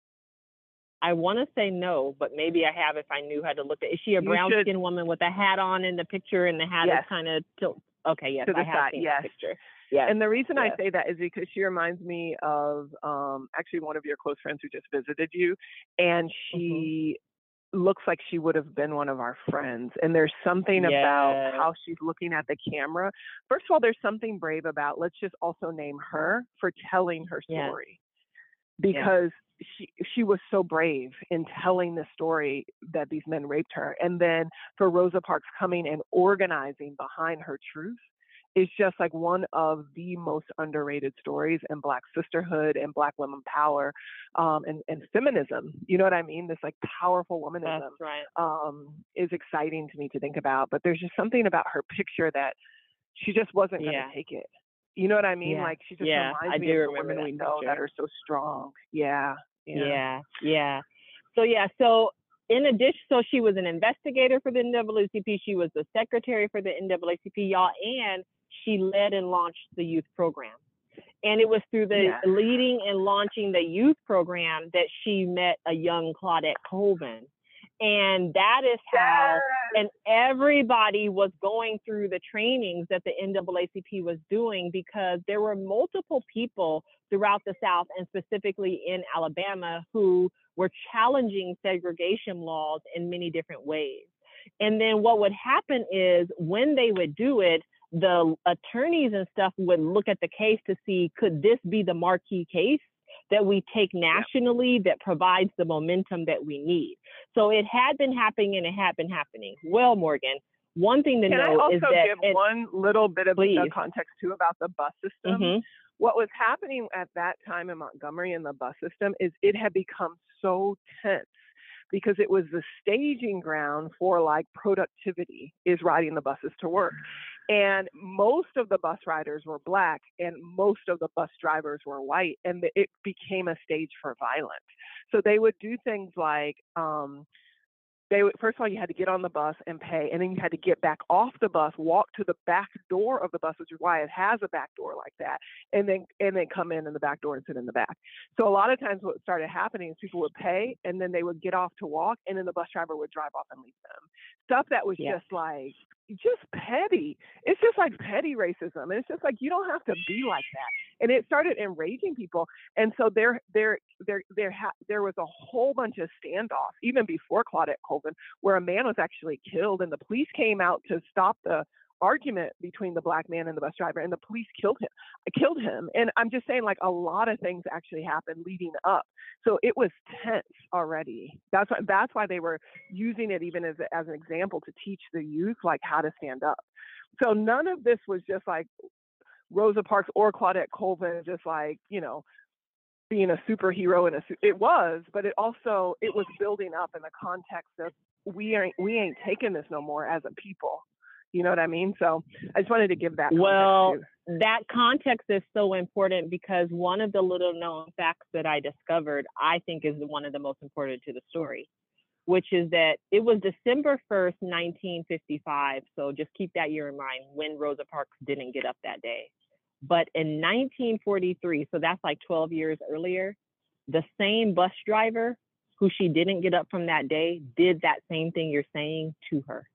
I want to say no, but maybe I have if I knew how to look at. Is she a You brown should- skinned woman with a hat on in the picture, and the hat Yes. is kind of tilt? Okay, yes, To the I have side, seen yes. the picture. Yes. And the reason yes. I say that is because she reminds me of um, actually one of your close friends who just visited you, and she mm-hmm. looks like she would have been one of our friends. And there's something yes. about how she's looking at the camera. First of all, there's something brave about, let's just also name her for telling her story. Yes. Because yes. she she was so brave in telling the story that these men raped her. And then for Rosa Parks coming and organizing behind her truth is just like one of the most underrated stories in Black sisterhood and Black women power, um, and, and feminism. You know what I mean? This like powerful womanism. That's right. um, is exciting to me to think about. But there's just something about her picture that she just wasn't going to yeah. take it. You know what I mean? Yeah. Like she just yeah. reminds I me do of the women that we know picture. that are so strong. Yeah. Yeah. Yeah. Yeah. So yeah. So in addition, so she was an investigator for the N double A C P. She was the secretary for the N double A C P, y'all, and she led and launched the youth program. And it was through the yeah. leading and launching the youth program that she met a young Claudette Colvin. And that is how, yes. and everybody was going through the trainings that the N double A C P was doing, because there were multiple people throughout the South and specifically in Alabama who were challenging segregation laws in many different ways. And then what would happen is when they would do it, the attorneys and stuff would look at the case to see, could this be the marquee case that we take nationally that provides the momentum that we need? So it had been happening and it had been happening. Well, Morgan, one thing to Can know I also is that- give it, one little bit of please. context too about the bus system? Mm-hmm. What was happening at that time in Montgomery in the bus system is it had become so tense because it was the staging ground for like productivity is riding the buses to work. And most of the bus riders were Black and most of the bus drivers were white, and it became a stage for violence. So they would do things like, um, they would, first of all, you had to get on the bus and pay, and then you had to get back off the bus, walk to the back door of the bus, which is why it has a back door like that, and then and then come in in the back door and sit in the back. So a lot of times what started happening is people would pay, and then they would get off to walk, and then the bus driver would drive off and leave them. Stuff that was yeah. just like, just petty. It's just like petty racism. And it's just like, you don't have to be like that. And it started enraging people. And so there, there, there, there, ha- there was a whole bunch of standoffs, even before Claudette Colvin, where a man was actually killed, and the police came out to stop the argument between the Black man and the bus driver, and the police killed him, killed him. And I'm just saying, like, a lot of things actually happened leading up. So it was tense already. That's why, that's why they were using it even as, as an example to teach the youth, like, how to stand up. So none of this was just like Rosa Parks or Claudette Colvin, just like, you know, being a superhero in a suit. It was, but it also, it was building up in the context of we ain't, we ain't taking this no more as a people. You know what I mean? So I just wanted to give that context well, too. That context is so important, because one of the little known facts that I discovered, I think is one of the most important to the story, which is that it was December first, nineteen fifty-five. So just keep that year in mind, when Rosa Parks didn't get up that day. But in nineteen forty-three, so that's like twelve years earlier, the same bus driver who she didn't get up from that day did that same thing you're saying to her.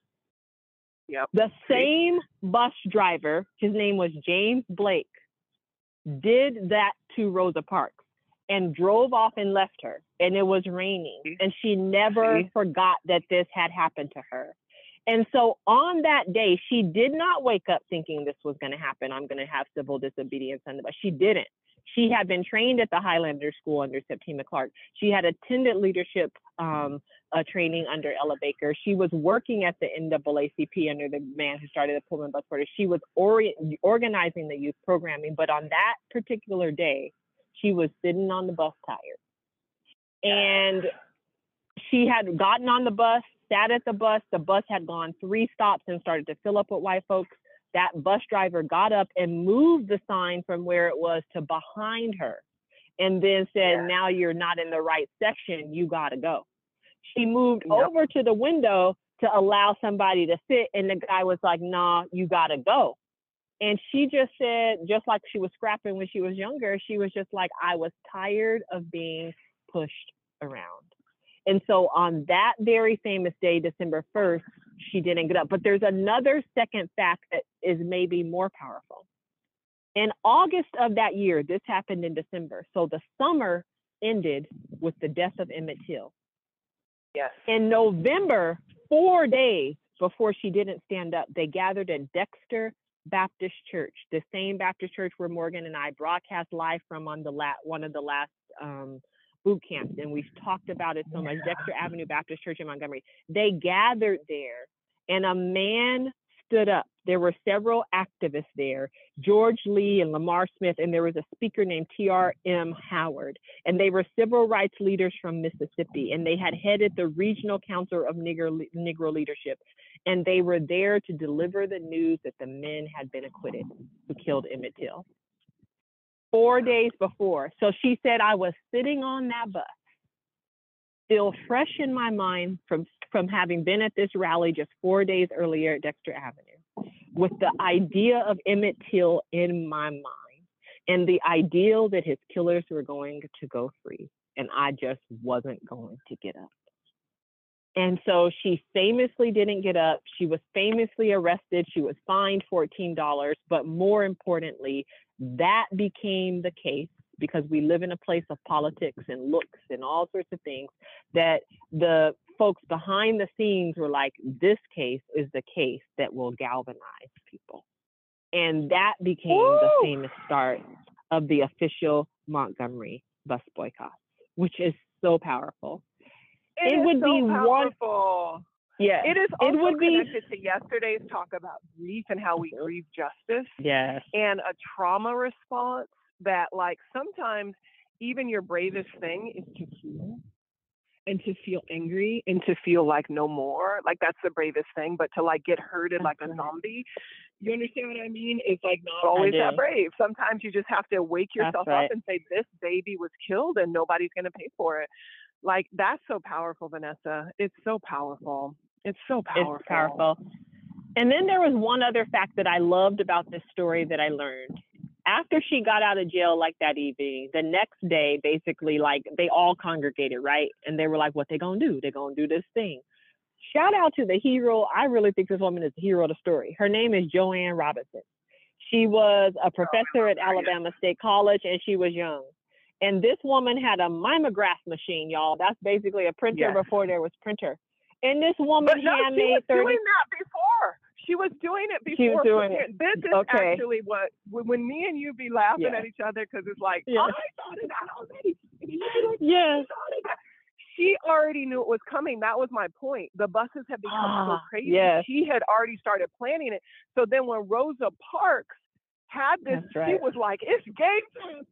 Yep. The same bus driver, his name was James Blake, did that to Rosa Parks and drove off and left her. And it was raining. And she never See? forgot that this had happened to her. And so on that day, she did not wake up thinking this was going to happen. I'm going to have civil disobedience on the bus. She didn't. She had been trained at the Highlander School under Septima Clark. She had attended leadership um, uh, training under Ella Baker. She was working at the N double A C P under the man who started the Pullman Bus Porter. She was ori- organizing the youth programming, but on that particular day, she was sitting on the bus tire. And she had gotten on the bus, sat at the bus. The bus had gone three stops and started to fill up with white folks. That bus driver got up and moved the sign from where it was to behind her, and then said, Yeah. now you're not in the right section, you gotta go. She moved Yep. over to the window to allow somebody to sit, and the guy was like, nah, you gotta go. And she just said, just like she was scrapping when she was younger, she was just like, I was tired of being pushed around. And so on that very famous day, December first, she didn't get up. But there's another second fact that is maybe more powerful. In August of that year, this happened in December. So the summer ended with the death of Emmett Till. Yes. In November, four days before she didn't stand up, they gathered at Dexter Baptist Church, the same Baptist church where Morgan and I broadcast live from on the la- one of the last um, boot camps, and we've talked about it so much. Dexter Avenue Baptist Church in Montgomery. They gathered there, and a man stood up. There were several activists there, George Lee and Lamar Smith, and there was a speaker named T R M Howard, and they were civil rights leaders from Mississippi, and they had headed the Regional Council of Negro, Negro Leadership, and they were there to deliver the news that the men had been acquitted who killed Emmett Till. Four days before. So she said, I was sitting on that bus, still fresh in my mind from, from having been at this rally just four days earlier at Dexter Avenue, with the idea of Emmett Till in my mind and the ideal that his killers were going to go free. And I just wasn't going to get up. And so she famously didn't get up. She was famously arrested. She was fined fourteen dollars. But more importantly, that became the case, because we live in a place of politics and looks and all sorts of things, that the folks behind the scenes were like, this case is the case that will galvanize people. And that became Woo! the famous start of the official Montgomery bus boycott, which is so powerful. It, it would so be powerful. One, yeah, it is also it would connected be, to yesterday's talk about grief and how we grieve justice. Yes. And a trauma response that, like, sometimes even your bravest thing is to feel and to feel angry and to feel like no more. Like, that's the bravest thing. But to, like, get herded like a zombie, you understand what I mean? It's, like, not always that brave. Sometimes you just have to wake yourself right. up and say, this baby was killed and nobody's going to pay for it. Like, that's so powerful, Vanessa. It's so powerful. It's so powerful. It's powerful. And then there was one other fact that I loved about this story that I learned. After she got out of jail like that evening, the next day, basically, like, they all congregated, right? And they were like, what they gonna do? They're gonna do this thing. Shout out to the hero. I really think this woman is the hero of the story. Her name is Joanne Robinson. She was a professor at Alabama State College, and she was young. And this woman had a mimeograph machine, y'all. That's basically a printer yes. before there was printer. And this woman but no, handmade she was thirty. Doing that before. She was doing it before. She was doing it. This is okay. actually what when me and you be laughing yeah. at each other because it's like yeah. I thought of that already. Yes. She already knew it was coming. That was my point. The buses have become ah, so crazy. Yes. She had already started planning it. So then when Rosa Parks had this, right. she was like, "It's game time."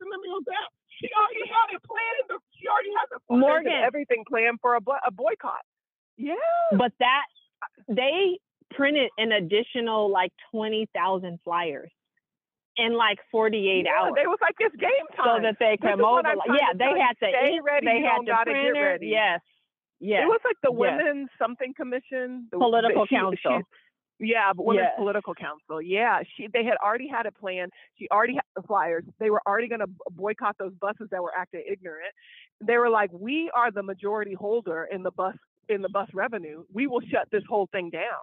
She already had it planned. She already had the Morgan and everything planned for a, bo- a boycott. Yeah. But that they printed an additional like twenty thousand flyers in like forty-eight yeah, hours. They was like, it's game time. So that they could mobilize. Yeah, they had to stay ready. They you had don't to gotta printer. Get ready. Yes. Yes. It was like the yes. Women's something commission. The, Political she, Council. She, yeah, but Women's yes. Political Council. Yeah, she. They had already had a plan. She already had the flyers. They were already going to boycott those buses that were acting ignorant. They were like, we are the majority holder in the bus in the bus revenue. We will shut this whole thing down.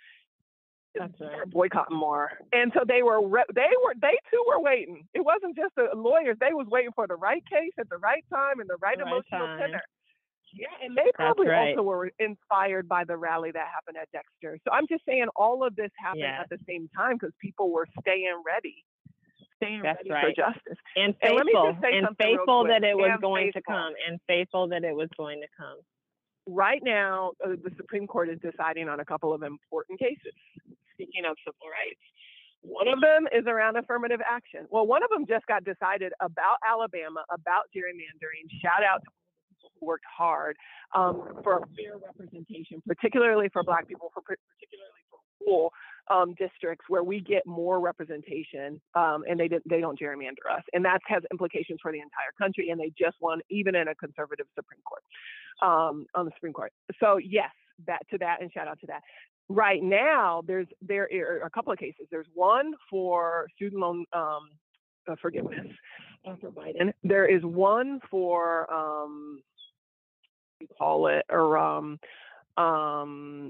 That's right. Boycotting more. And so they were, re- they were, they too were waiting. It wasn't just the lawyers. They was waiting for the right case at the right time and the right the emotional right tenor. Yeah, and they probably right. also were inspired by the rally that happened at Dexter. So I'm just saying all of this happened yeah. at the same time because people were staying ready, staying That's ready right. for justice. And faithful, and, and faithful that it was and going faithful. to come, and faithful that it was going to come. Right now, uh, the Supreme Court is deciding on a couple of important cases. Speaking of civil rights, one of them is around affirmative action. Well, one of them just got decided about Alabama, about gerrymandering. Shout out to people who worked hard um, for fair representation, particularly for Black people, for particularly for rural um, districts where we get more representation, um, and they didn't, they don't gerrymander us, and that has implications for the entire country. And they just won, even in a conservative Supreme Court, um, on the Supreme Court. So yes, that to that, and shout out to that. Right now, there's there are a couple of cases. There's one for student loan um, uh, forgiveness uh, for Biden. There is one for um, we call it or um, um,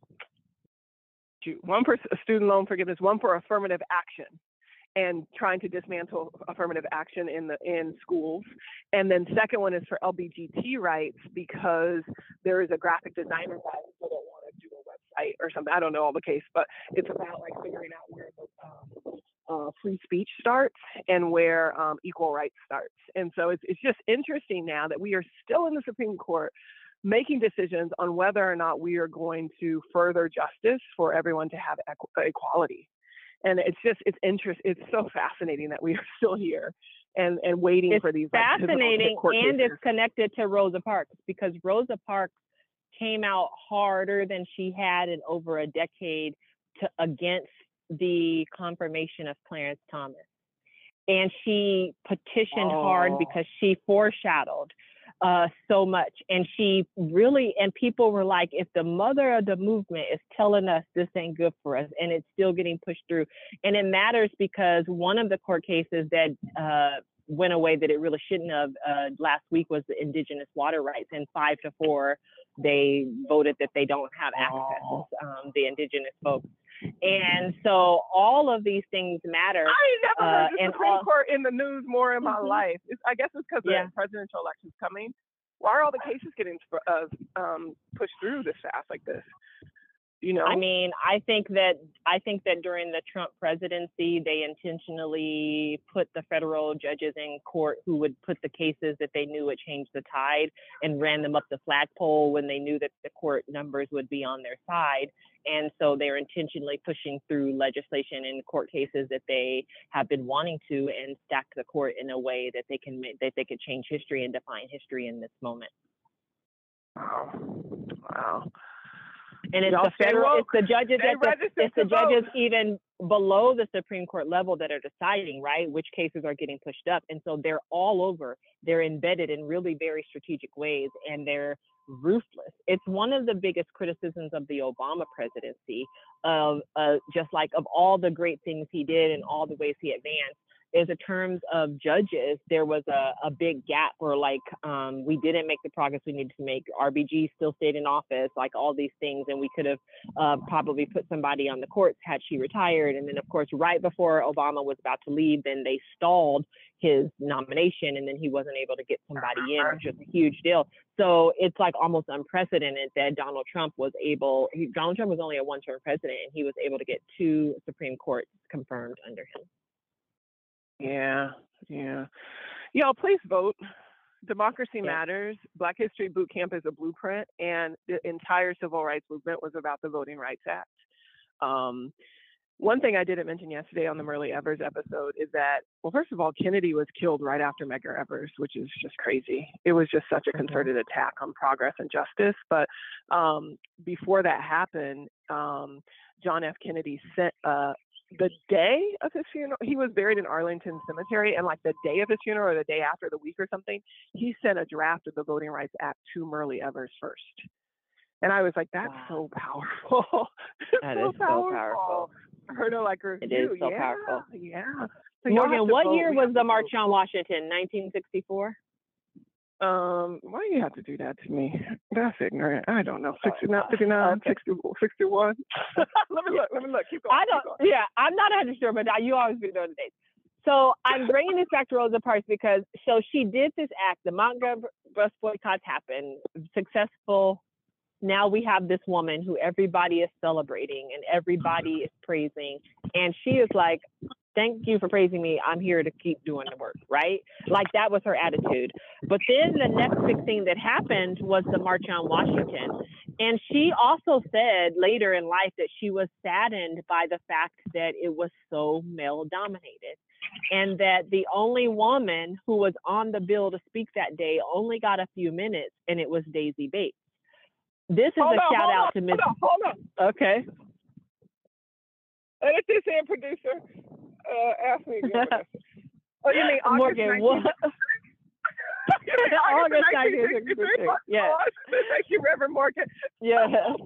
one for student loan forgiveness, one for affirmative action, and trying to dismantle affirmative action in the in schools. And then second one is for L G B T rights, because there is a graphic designer guy who don't want to do a website or something. I don't know all the case, but it's about like figuring out where the um, uh, free speech starts and where um, equal rights starts. And so it's it's just interesting now that we are still in the Supreme Court making decisions on whether or not we are going to further justice for everyone to have equ- equality. And it's just, it's interest. It's so fascinating that we are still here and, and waiting it's for these. Fascinating, like, and cases. It's connected to Rosa Parks, because Rosa Parks came out harder than she had in over a decade to against the confirmation of Clarence Thomas. And she petitioned oh. hard because she foreshadowed uh, so much. And she really, and people were like, if the mother of the movement is telling us this ain't good for us, and it's still getting pushed through. And it matters because one of the court cases that uh, went away that it really shouldn't have uh, last week was the indigenous water rights, and five to four, they voted that they don't have access, oh. um, the indigenous folks. And so all of these things matter. I never heard uh, the Supreme all, Court in the news more in my mm-hmm. life. It's, I guess it's because yeah. the presidential election's coming. Why are all the cases getting uh, um, pushed through this fast like this? You know? I mean, I think that I think that during the Trump presidency, they intentionally put the federal judges in court who would put the cases that they knew would change the tide, and ran them up the flagpole when they knew that the court numbers would be on their side. And so they're intentionally pushing through legislation in court cases that they have been wanting to, and stack the court in a way that they can make, that they could change history and define history in this moment. Wow. Wow. And it's Y'all the federal, it's the judges, at the, it's the judges even below the Supreme Court level that are deciding, right, which cases are getting pushed up. And so they're all over. They're embedded in really very strategic ways, and they're ruthless. It's one of the biggest criticisms of the Obama presidency, of uh, just like of all the great things he did and all the ways he advanced. Is in terms of judges, there was a, a big gap where like um, we didn't make the progress we needed to make. R B G still stayed in office, like all these things, and we could have uh, probably put somebody on the courts had she retired. And then of course, right before Obama was about to leave, then they stalled his nomination, and then he wasn't able to get somebody in, which was a huge deal. So it's like almost unprecedented that Donald Trump was able, he, Donald Trump was only a one-term president, and he was able to get two Supreme Courts confirmed under him. Yeah, yeah. Y'all, please vote. Democracy yeah. matters. Black History Boot Camp is a blueprint, and the entire civil rights movement was about the Voting Rights Act. Um, one thing I didn't mention yesterday on the Myrlie Evers episode is that, well, first of all, Kennedy was killed right after Medgar Evers, which is just crazy. It was just such a concerted mm-hmm. attack on progress and justice. But um, before that happened, um, John F. Kennedy sent uh, the day of his funeral, he was buried in Arlington Cemetery, and like the day of his funeral or the day after, the week or something, he sent a draft of the Voting Rights Act to Myrlie Evers first. And I was like, that's wow. so powerful. That so is powerful. so powerful. I heard her like review. It is so yeah, powerful. Yeah. So Morgan, what vote. year we was the March vote. on Washington? nineteen sixty-four? Um, why do you have to do that to me? That's ignorant. I don't know. sixty-nine, fifty-nine, okay. sixty, sixty-one. Let me look. Let me look. Keep going. I don't. Going. Yeah, I'm not one hundred sure, but you always be knowing the dates. So I'm bringing this back to Rosa Parks because so she did this act. The Montgomery bus boycotts happened. Successful. Now we have this woman who everybody is celebrating and everybody is praising, and she is like, thank you for praising me. I'm here to keep doing the work, right? Like that was her attitude. But then the next big thing that happened was the March on Washington. And she also said later in life that she was saddened by the fact that it was so male dominated. and that the only woman who was on the bill to speak that day only got a few minutes, and it was Daisy Bates. This is hold a on, shout hold out on, to Miss. Hold on, hold on. Okay. Edit this in, producer. Uh, ask me again. Vanessa. Oh, you mean August Morgan, nineteenth? what? August nineteen sixty-three. Yes. Thank you, Reverend Morgan. Yes.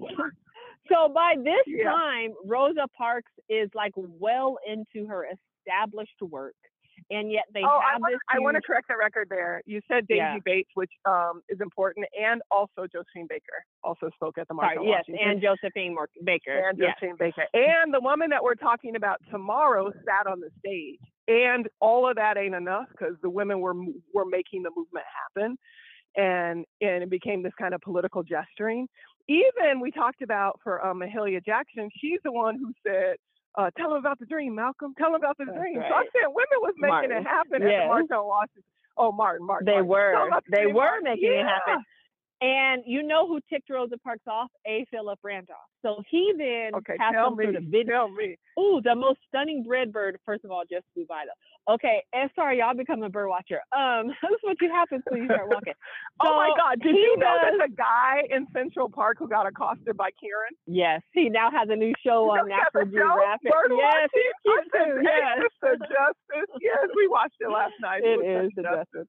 So by this Yeah. time, Rosa Parks is like well into her established work, and yet they oh, have I want, this. I want to huge- correct the record there. You said Daisy Yeah. Bates, which um, is important, and also Josephine Baker also spoke at the March on Sorry, yes, Washington. and Josephine Mor- Baker. And Yes. Josephine Baker. And the woman that we're talking about tomorrow sat on the stage. And all of that ain't enough because the women were were making the movement happen. And and it became this kind of political gesturing. Even we talked about for um, Mahalia Jackson, she's the one who said, uh, tell them about the dream, Malcolm. Tell them about the That's dream. right. So I'm saying women was making Martin. it happen at Yes. the March on Washington. Oh, Martin, Martin. They Martin. Tell were. them about the They dream, were Martin. making yeah. it happen. And you know who ticked Rosa Parks off? A. Philip Randolph. So he then Okay, has tell some me. sort of video. Tell me. Ooh, the most stunning bread bird. First of all, just flew by though. Okay, and sorry, y'all become a bird watcher. Um, this is what you happens when you start walking. So oh my God! Did he you know does- that the guy in Central Park who got accosted by Karen? Yes, he now has a new show on You know, Natural he has a show, Geographic. Bird Yes, watching? he's cute I said, too. "Hey, Yes, Mister Justice." Yes, we watched it last night. it was is such the justice. justice.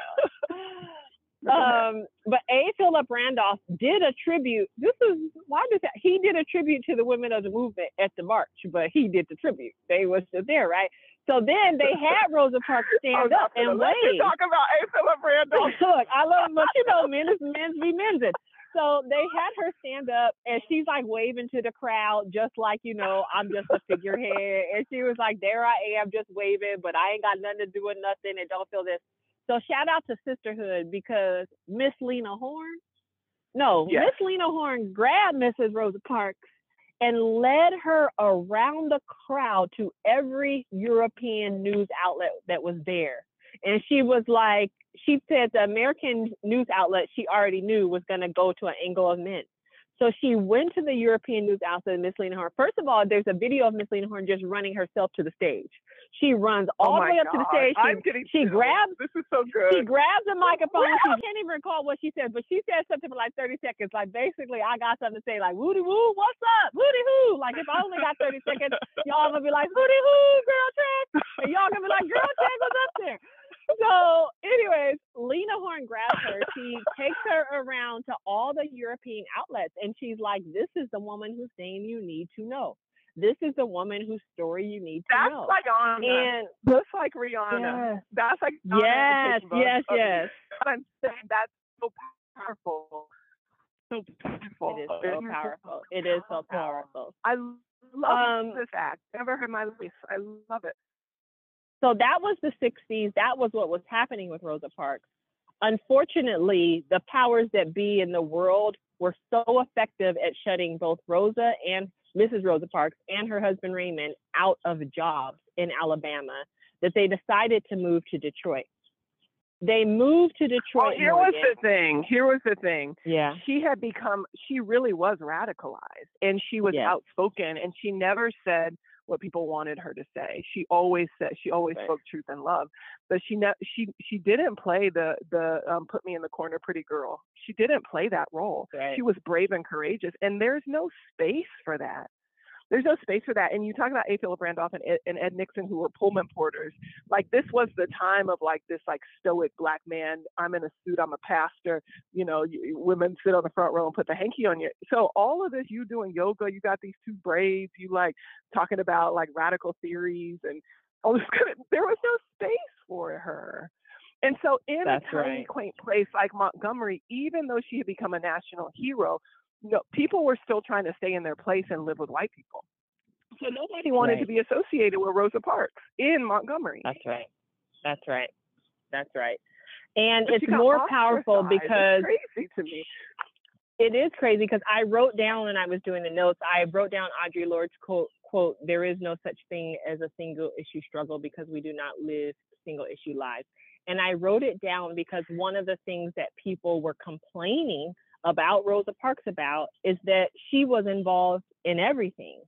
Oh. um, but A. Philip Randolph did a tribute. This is why does that? He did a tribute to the women of the movement at the march, but he did the tribute. They was still there, right? So then they had Rosa Parks stand up and Let me wave. talk about A. Philip Randolph. Look, I love him, but you know, men is men's be men's. So they had her stand up, and she's like waving to the crowd, just like, you know, I'm just a figurehead. And she was like, there I am, just waving, but I ain't got nothing to do with nothing, and don't feel this. So shout out to Sisterhood, because Miss Lena Horne, no, Yes. Miss Lena Horne grabbed Missus Rosa Parks and led her around the crowd to every European news outlet that was there. And she was like, she said the American news outlet she already knew was going to go to an angle of men. So she went to the European news outlet, Miss Lena Horne. First of all, there's a video of Miss Lena Horne just running herself to the stage. She runs all oh the way up God. to the stage. She, I'm getting she chills. grabs This is so good. She grabs a microphone. She can't even recall what she said, but she said something for like thirty seconds. Like, basically, I got something to say, like, woody woo, what's up? Woody woo. Like, if I only got thirty seconds, y'all gonna be like, woody woo, girl check. And y'all gonna be like, girl check was up there. So, anyways, Lena Horne grabs her. She takes her around to all the European outlets, and she's like, this is the woman whose name you need to know. This is the woman whose story you need to That's know. like Anna. And Just like Rihanna. yes, That's like Anna yes, and yes, Pittsburgh. yes. I'm saying that's so powerful. So powerful. It is so powerful. It is so powerful. I love Um, this act. Never heard my life. I love it. So that was the sixties. That was what was happening with Rosa Parks. Unfortunately, the powers that be in the world were so effective at shutting both Rosa and Missus Rosa Parks and her husband Raymond out of jobs in Alabama that they decided to move to Detroit. They moved to Detroit. Well, here was Morgan. the thing. Here was the thing. Yeah. She had become, she really was radicalized, and she was Yes. outspoken, and she never said what people wanted her to say. She always said, she always Right. spoke truth and love, but she ne- she she didn't play the the um, put me in the corner pretty girl. She didn't play that role. Right. She was brave and courageous, and there's no space for that. There's no space for that. And you talk about A. Philip Randolph and Ed, and Ed Nixon, who were Pullman porters. Like, this was the time of like this like stoic black man. I'm in a suit. I'm a pastor. You know, you, women sit on the front row and put the hanky on you. So all of this, you doing yoga, you got these two braids, you like talking about like radical theories and all this kind of, there was no space for her. And so in That's a tiny, right. quaint place like Montgomery, even though she had become a national hero, no, people were still trying to stay in their place and live with white people. So nobody wanted Right. to be associated with Rosa Parks in Montgomery. That's right. That's right. That's right. And But it's she got more powerful ostracized. because It's crazy to me. it is crazy because I wrote down when I was doing the notes, I wrote down Audre Lorde's quote, quote, there is no such thing as a single issue struggle because we do not live single issue lives. And I wrote it down because one of the things that people were complaining about Rosa Parks about is that she was involved in everything.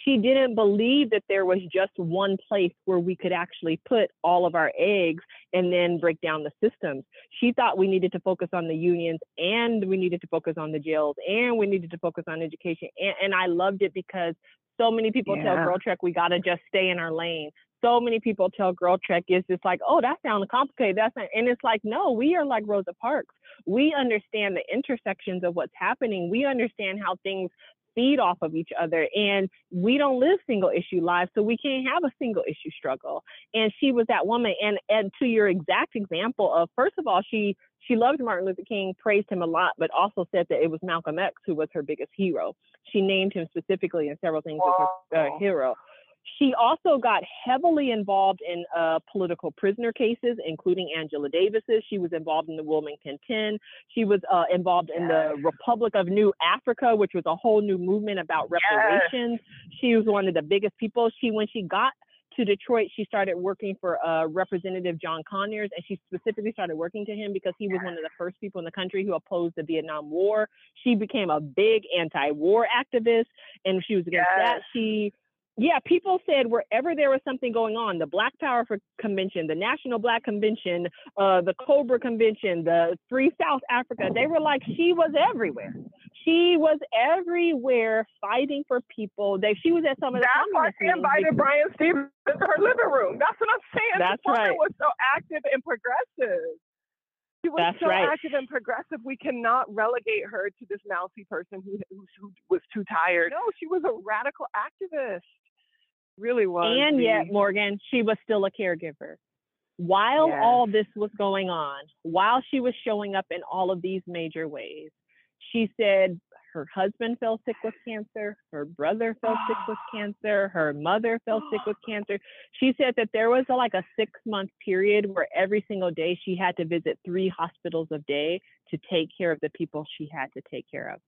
She didn't believe that there was just one place where we could actually put all of our eggs and then break down the systems. She thought we needed to focus on the unions, and we needed to focus on the jails, and we needed to focus on education. And, and I loved it because so many people Yeah. tell Girl Trek we got to just stay in our lane. So many people tell Girl Trek is just like, oh, that sounds complicated. That's not, and it's like, no, we are like Rosa Parks. We understand the intersections of what's happening. We understand how things feed off of each other, and we don't live single issue lives, so we can't have a single issue struggle. And she was that woman. And and to your exact example of, first of all, she she loved Martin Luther King, praised him a lot, but also said that it was Malcolm X who was her biggest hero. She named him specifically in several things as her uh, hero. She also got heavily involved in uh, political prisoner cases, including Angela Davis's. She was involved in the Wilmington ten. She was uh, involved in the Republic of New Africa, which was a whole new movement about reparations. Yes. She was one of the biggest people. She, when she got to Detroit, she started working for uh, Representative John Conyers, and she specifically started working to him because he was one of the first people in the country who opposed the Vietnam War. She became a big anti-war activist, and she was against yes. that. She Yeah, people said wherever there was something going on, the Black Power for Convention, the National Black Convention, uh, the Cobra Convention, the Free South Africa, they were like, she was everywhere. She was everywhere fighting for people. They, she was at some of the That's why she invited Brian Stevens to her living room. That's what I'm saying. That's the right. was so active and progressive. She was That's so right. active and progressive. We cannot relegate her to this mousy person who, who, who was too tired. No, she was a radical activist. Really was. And the... yet, Morgan, she was still a caregiver. While yes. all this was going on, while she was showing up in all of these major ways, she said her husband fell sick with cancer, her brother fell sick with cancer, her mother fell sick with cancer. She said that there was a, like a six month period where every single day she had to visit three hospitals a day to take care of the people she had to take care of.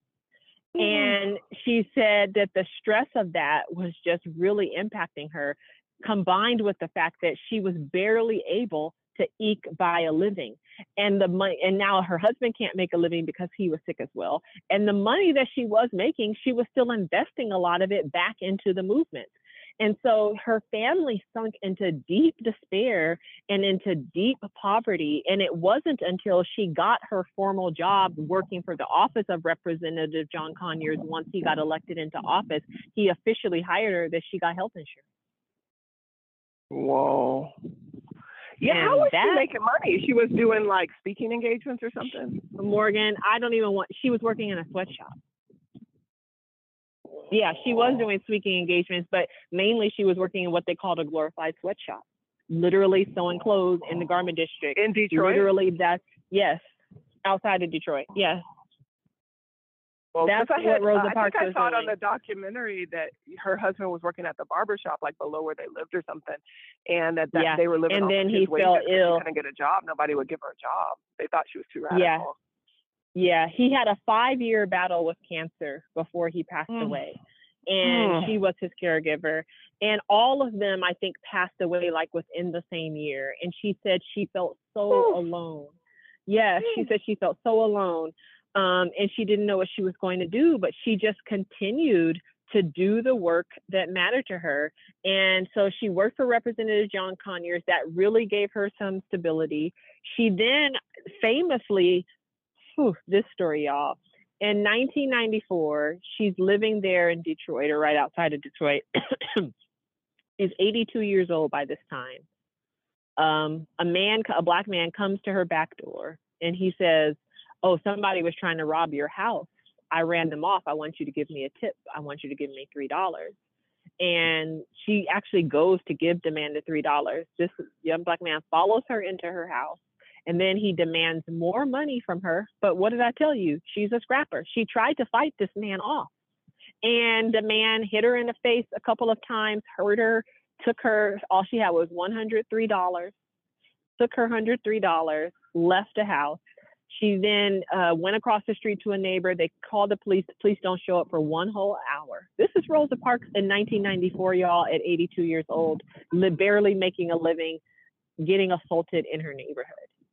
And she said that the stress of that was just really impacting her, combined with the fact that she was barely able to eke by a living. And the money, and now her husband can't make a living because he was sick as well. And the money that she was making, she was still investing a lot of it back into the movement. And so her family sunk into deep despair and into deep poverty. And it wasn't until she got her formal job working for the office of Representative John Conyers, once he got elected into office, he officially hired her, that she got health insurance. Whoa. Yeah, and how was that, she making money? She was doing like speaking engagements or something? Morgan, I don't even want, she was working in a sweatshop. Yeah, she was doing speaking engagements, but mainly she was working in what they called a glorified sweatshop, literally sewing clothes in the garment district. In Detroit? Literally, that's, yes, outside of Detroit, yes. Well, that's I what had, Rosa uh, Parks I think I was saw doing. it on the documentary that her husband was working at the barber shop, like below where they lived or something, and that, that yeah. they were living and off then of he his fell wages. ill. She couldn't get a job. Nobody would give her a job. They thought she was too radical. Yeah. Yeah, he had a five-year battle with cancer before he passed mm. away. And mm. she was his caregiver. And all of them, I think, passed away like within the same year. And she said she felt so Ooh. alone. Yeah, she said she felt so alone. Um, and she didn't know what she was going to do, but she just continued to do the work that mattered to her. And so she worked for Representative John Conyers. That really gave her some stability. She then famously, whew, this story, y'all, in nineteen ninety-four, she's living there in Detroit, or right outside of Detroit. She's eighty-two years old by this time. Um, a man, a black man comes to her back door and he says, oh, somebody was trying to rob your house. I ran them off. I want you to give me a tip. I want you to give me three dollars. And she actually goes to give the man the three dollars. This young black man follows her into her house. And then he demands more money from her. But what did I tell you? She's a scrapper. She tried to fight this man off. And the man hit her in the face a couple of times, hurt her, took her, all she had was one hundred three dollars, took her one hundred three dollars, left the house. She then uh, went across the street to a neighbor. They called the police. The police don't show up for one whole hour. This is Rosa Parks in nineteen ninety-four, y'all, at eighty-two years old, barely making a living, getting assaulted in her neighborhood.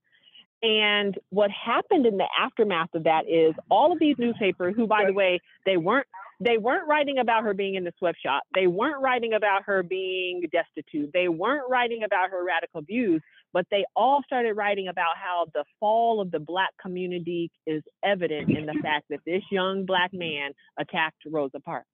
And what happened in the aftermath of that is all of these newspapers, who, by the way, they weren't they weren't writing about her being in the sweatshop. They weren't writing about her being destitute. They weren't writing about her radical views, but they all started writing about how the fall of the Black community is evident in the fact that this young Black man attacked Rosa Parks.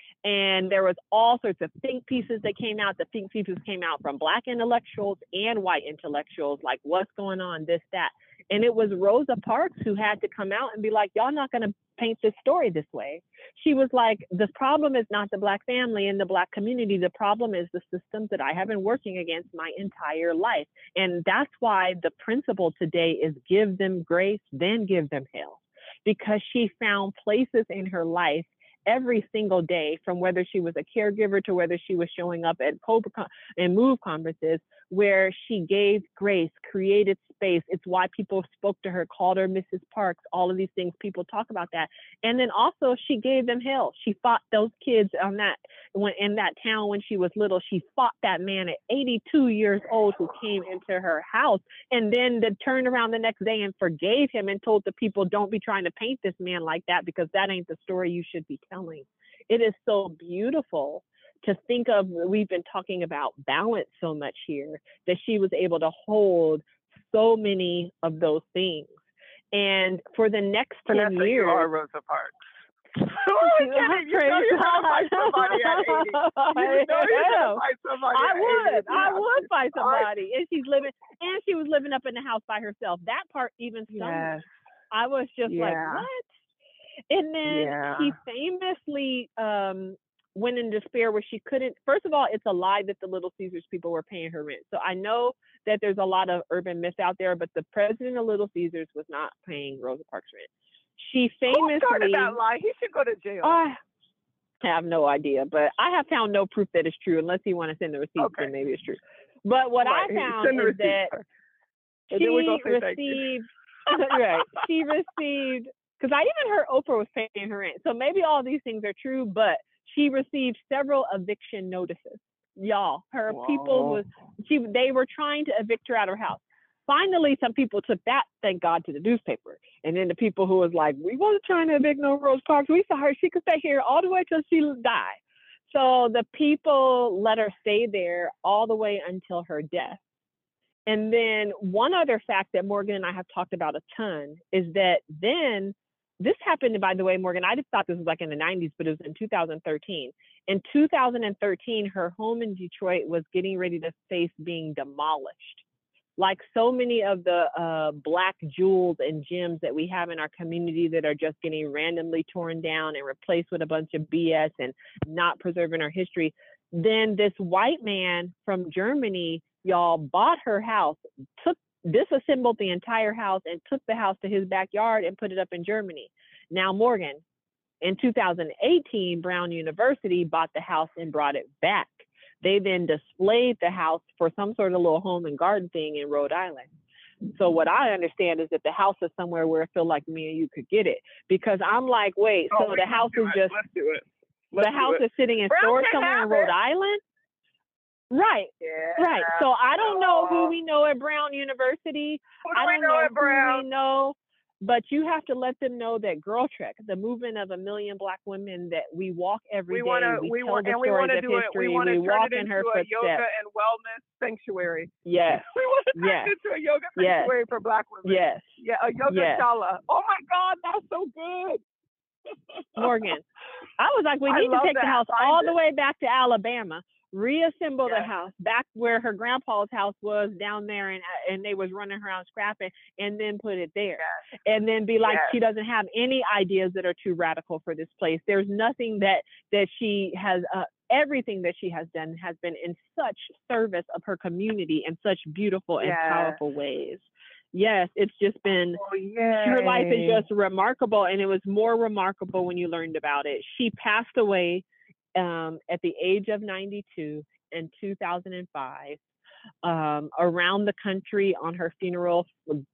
And there was all sorts of think pieces that came out. The think pieces came out from Black intellectuals and white intellectuals, like what's going on, this, that. And it was Rosa Parks who had to come out and be like, y'all not going to paint this story this way. She was like, the problem is not the Black family and the Black community. The problem is the systems that I have been working against my entire life. And that's why the principle today is give them grace, then give them hell. Because she found places in her life every single day, from whether she was a caregiver to whether she was showing up at Cobra Con and MOVE conferences, where she gave grace, created space. It's why people spoke to her, called her Missus Parks, all of these things. People talk about that. And then also she gave them hell. She fought those kids on that, when in that town when she was little. She fought that man at eighty-two years old who came into her house, and then the turned around the next day and forgave him and told the people, don't be trying to paint this man like that, because that ain't the story you should be telling. It is so beautiful to think of. We've been talking about balance so much here, that she was able to hold so many of those things. And for the next Vanessa, ten years, you are Rosa Parks. Oh, I get it. You know you're gonna fight somebody at eighty. You know you're gonna fight somebody I at would. eighty. I would fight All right. somebody. And she's living, and she was living up in the house by herself. That part even stung Yes. me. I was just like, Yeah. what? And then Yeah. she famously um, went in despair where she couldn't. First of all, it's a lie that the Little Caesars people were paying her rent. So I know that there's a lot of urban myths out there, but the president of Little Caesars was not paying Rosa Parks rent. She famously. Who started that lie? He should go to jail. I have no idea, but I have found no proof that it's true. Unless you want to send the receipts, Okay. then maybe it's true. But what Right. I found Send the is that receipt. she And then we gonna say thank you. received, right, she received, because I even heard Oprah was paying her rent. So maybe all these things are true, but she received several eviction notices. Y'all, her Whoa. people was, she, they were trying to evict her out of her house. Finally, some people took that, thank God, to the newspaper. And then the people who was like, we wasn't trying to evict no Rosa Parks. We saw her, she could stay here all the way till she died. So the people let her stay there all the way until her death. And then one other fact that Morgan and I have talked about a ton is that then, this happened, by the way, Morgan, I just thought this was like in the nineties, but it was in two thousand thirteen. In two thousand thirteen, her home in Detroit was getting ready to face being demolished. Like so many of the uh, Black jewels and gems that we have in our community that are just getting randomly torn down and replaced with a bunch of B S and not preserving our history. Then this white man from Germany, y'all, bought her house, took disassembled the entire house and took the house to his backyard and put it up in Germany. Now, Morgan, in two thousand eighteen, Brown University bought the house and brought it back. They then displayed the house for some sort of little home and garden thing in Rhode Island. So what I understand is that the house is somewhere where I feel like me and you could get it, because I'm like, wait, Oh, so the house is it. just, Let's do it. Let's the do house it. is sitting in Brown storage can somewhere in have Rhode it. Island? Right. Yeah. Right. So I don't know who we know at Brown University. Who do I we don't know know at Brown? who we know, but you have to let them know that Girl Trek, the movement of a million Black women, that we walk every We day, want to, we, we tell want, the and we stories want to of do it. history, We want to we turn walk it in into her a footsteps. yoga and wellness sanctuary. Yes. We want to turn Yes. it into a yoga Yes. sanctuary for Black women. Yes. Yeah, a yoga Yes. shala. Oh my God, that's so good. Morgan, I was like, we I need to love take the that. house Find all it. the way back to Alabama, reassemble Yes. the house back where her grandpa's house was down there, and and they was running around scrapping, and then put it there. Yes. And then be like, Yes. she doesn't have any ideas that are too radical for this place. There's nothing that that she has, uh, everything that she has done has been in such service of her community in such beautiful and Yes. powerful ways. Yes, it's just been, Oh, yay. her life is just remarkable, and it was more remarkable when you learned about it. She passed away um, at the age of ninety-two in two thousand five. Um, around the country on her funeral,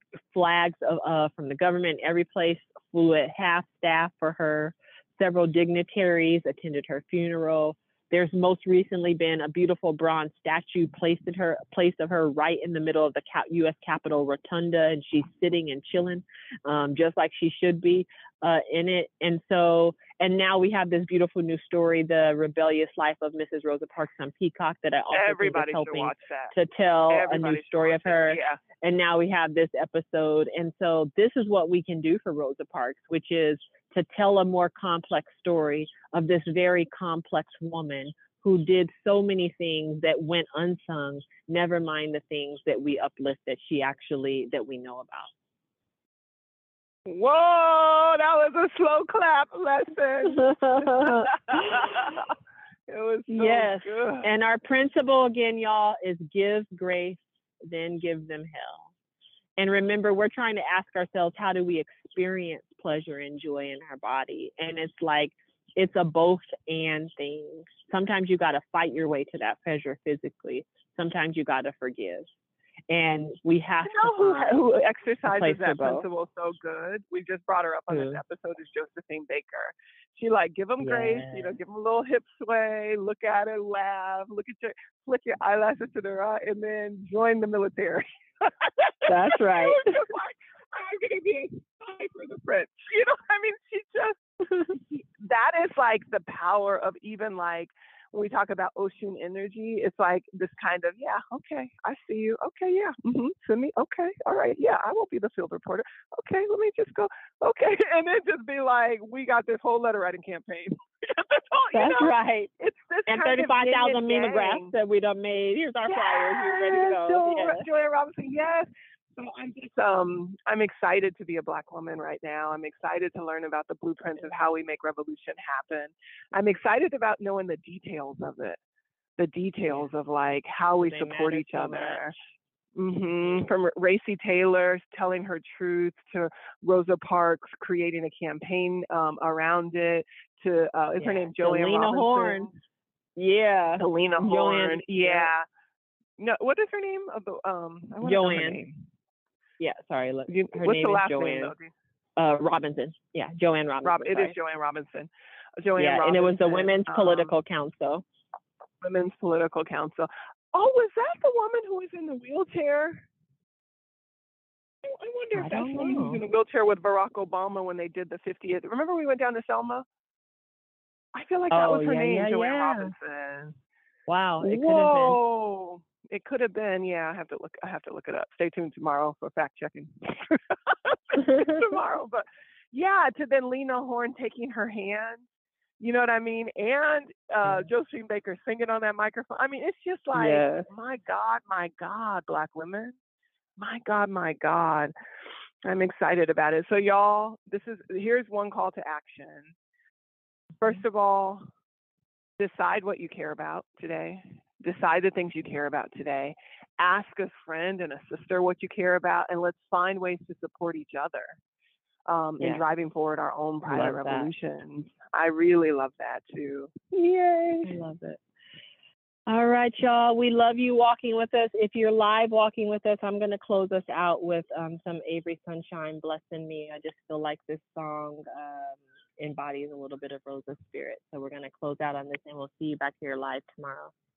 flags of, uh, from the government, every place flew at half staff for her. Several dignitaries attended her funeral. There's most recently been a beautiful bronze statue placed at her place of her right in the middle of the U S Capitol Rotunda, and she's sitting and chilling, um, just like she should be. uh, in it. And so, and now we have this beautiful new story, The Rebellious Life of Missus Rosa Parks on Peacock, that I also Everybody think is should helping watch that. to tell Everybody a new should story watch of her. it. Yeah. And now we have this episode. And so this is what we can do for Rosa Parks, which is to tell a more complex story of this very complex woman who did so many things that went unsung, never mind the things that we uplift that she actually, that we know about. Whoa, that was a slow clap lesson. It was so yes. good. And our principle again, y'all, is give grace, then give them hell. And remember, we're trying to ask ourselves, how do we experience pleasure and joy in our body? And it's like, it's a both and thing. Sometimes you got to fight your way to that pleasure physically. Sometimes you got to forgive. And we have you know to who, find who a exercises place that for both. principle so good? We just brought her up on Who? this episode is Josephine Baker. She like give them grace, you know, Yes. give them a little hip sway, look at it, laugh, look at your, flick your eyelashes to the right, and then join the military. That's right. She was just like, I'm gonna be a spy for the French. You know, I mean, she just that is like the power of even like when we talk about ocean energy, it's like this kind of, yeah, okay, I see you. Okay, yeah, mm-hmm, send me. Okay, all right, yeah, I won't be the field reporter. Okay, let me just go. Okay, and then just be like, we got this whole letter writing campaign. That's all, you That's know? right. It's this And kind of thirty-five thousand yin and memographs yang. that we done made. Here's our flyers. You're ready to Yes, go. Jo- Yes. Joanne Robinson, yes. So I'm just um I'm excited to be a Black woman right now. I'm excited to learn about the blueprints of how we make revolution happen. I'm excited about knowing the details of it, the details of like how we They support matter each so other. hmm From Racy Taylor telling her truth to Rosa Parks creating a campaign um, around it to uh, is her Yeah. name Joanne Lena Robinson? Horn. Yeah. To Lena Joanne- Horn. yeah. Yeah. No, what is her name? Of the um, I want to know her Joanne. name. Yeah. Sorry. Look, You, her what's name the is last Joanne. name though? Do you- Uh, Robinson. Yeah. Joanne Robinson. Rob, it sorry. is Joanne Robinson. Joanne yeah. Robinson. And it was the Women's um, Political Council. Women's Political Council. Oh, was that the woman who was in the wheelchair? I I wonder I if that's don't the woman who was know. in the wheelchair with Barack Obama when they did the fiftieth. Remember we went down to Selma? I feel like that Oh, was her yeah, name, yeah, Joanne yeah. Robinson. Wow. It could have been. Whoa. It could have been, yeah. I have to look. I have to look it up. Stay tuned tomorrow for fact checking. tomorrow, but yeah, to then Lena Horne taking her hand. You know what I mean? And uh, Josephine Baker singing on that microphone. I mean, it's just like, Yeah. my God, my God, Black women. My God, my God. I'm excited about it. So y'all, this is here's one call to action. First of all, decide what you care about today. Decide the things you care about today. Ask a friend and a sister what you care about, and let's find ways to support each other um, in Yeah. driving forward our own private Love that. revolutions. I really love that too. Yay! I love it. All right, y'all. We love you walking with us. If you're live walking with us, I'm going to close us out with um, some Avery Sunshine, Blessing Me. I just feel like this song um, embodies a little bit of Rosa's spirit. So we're going to close out on this, and we'll see you back here live tomorrow.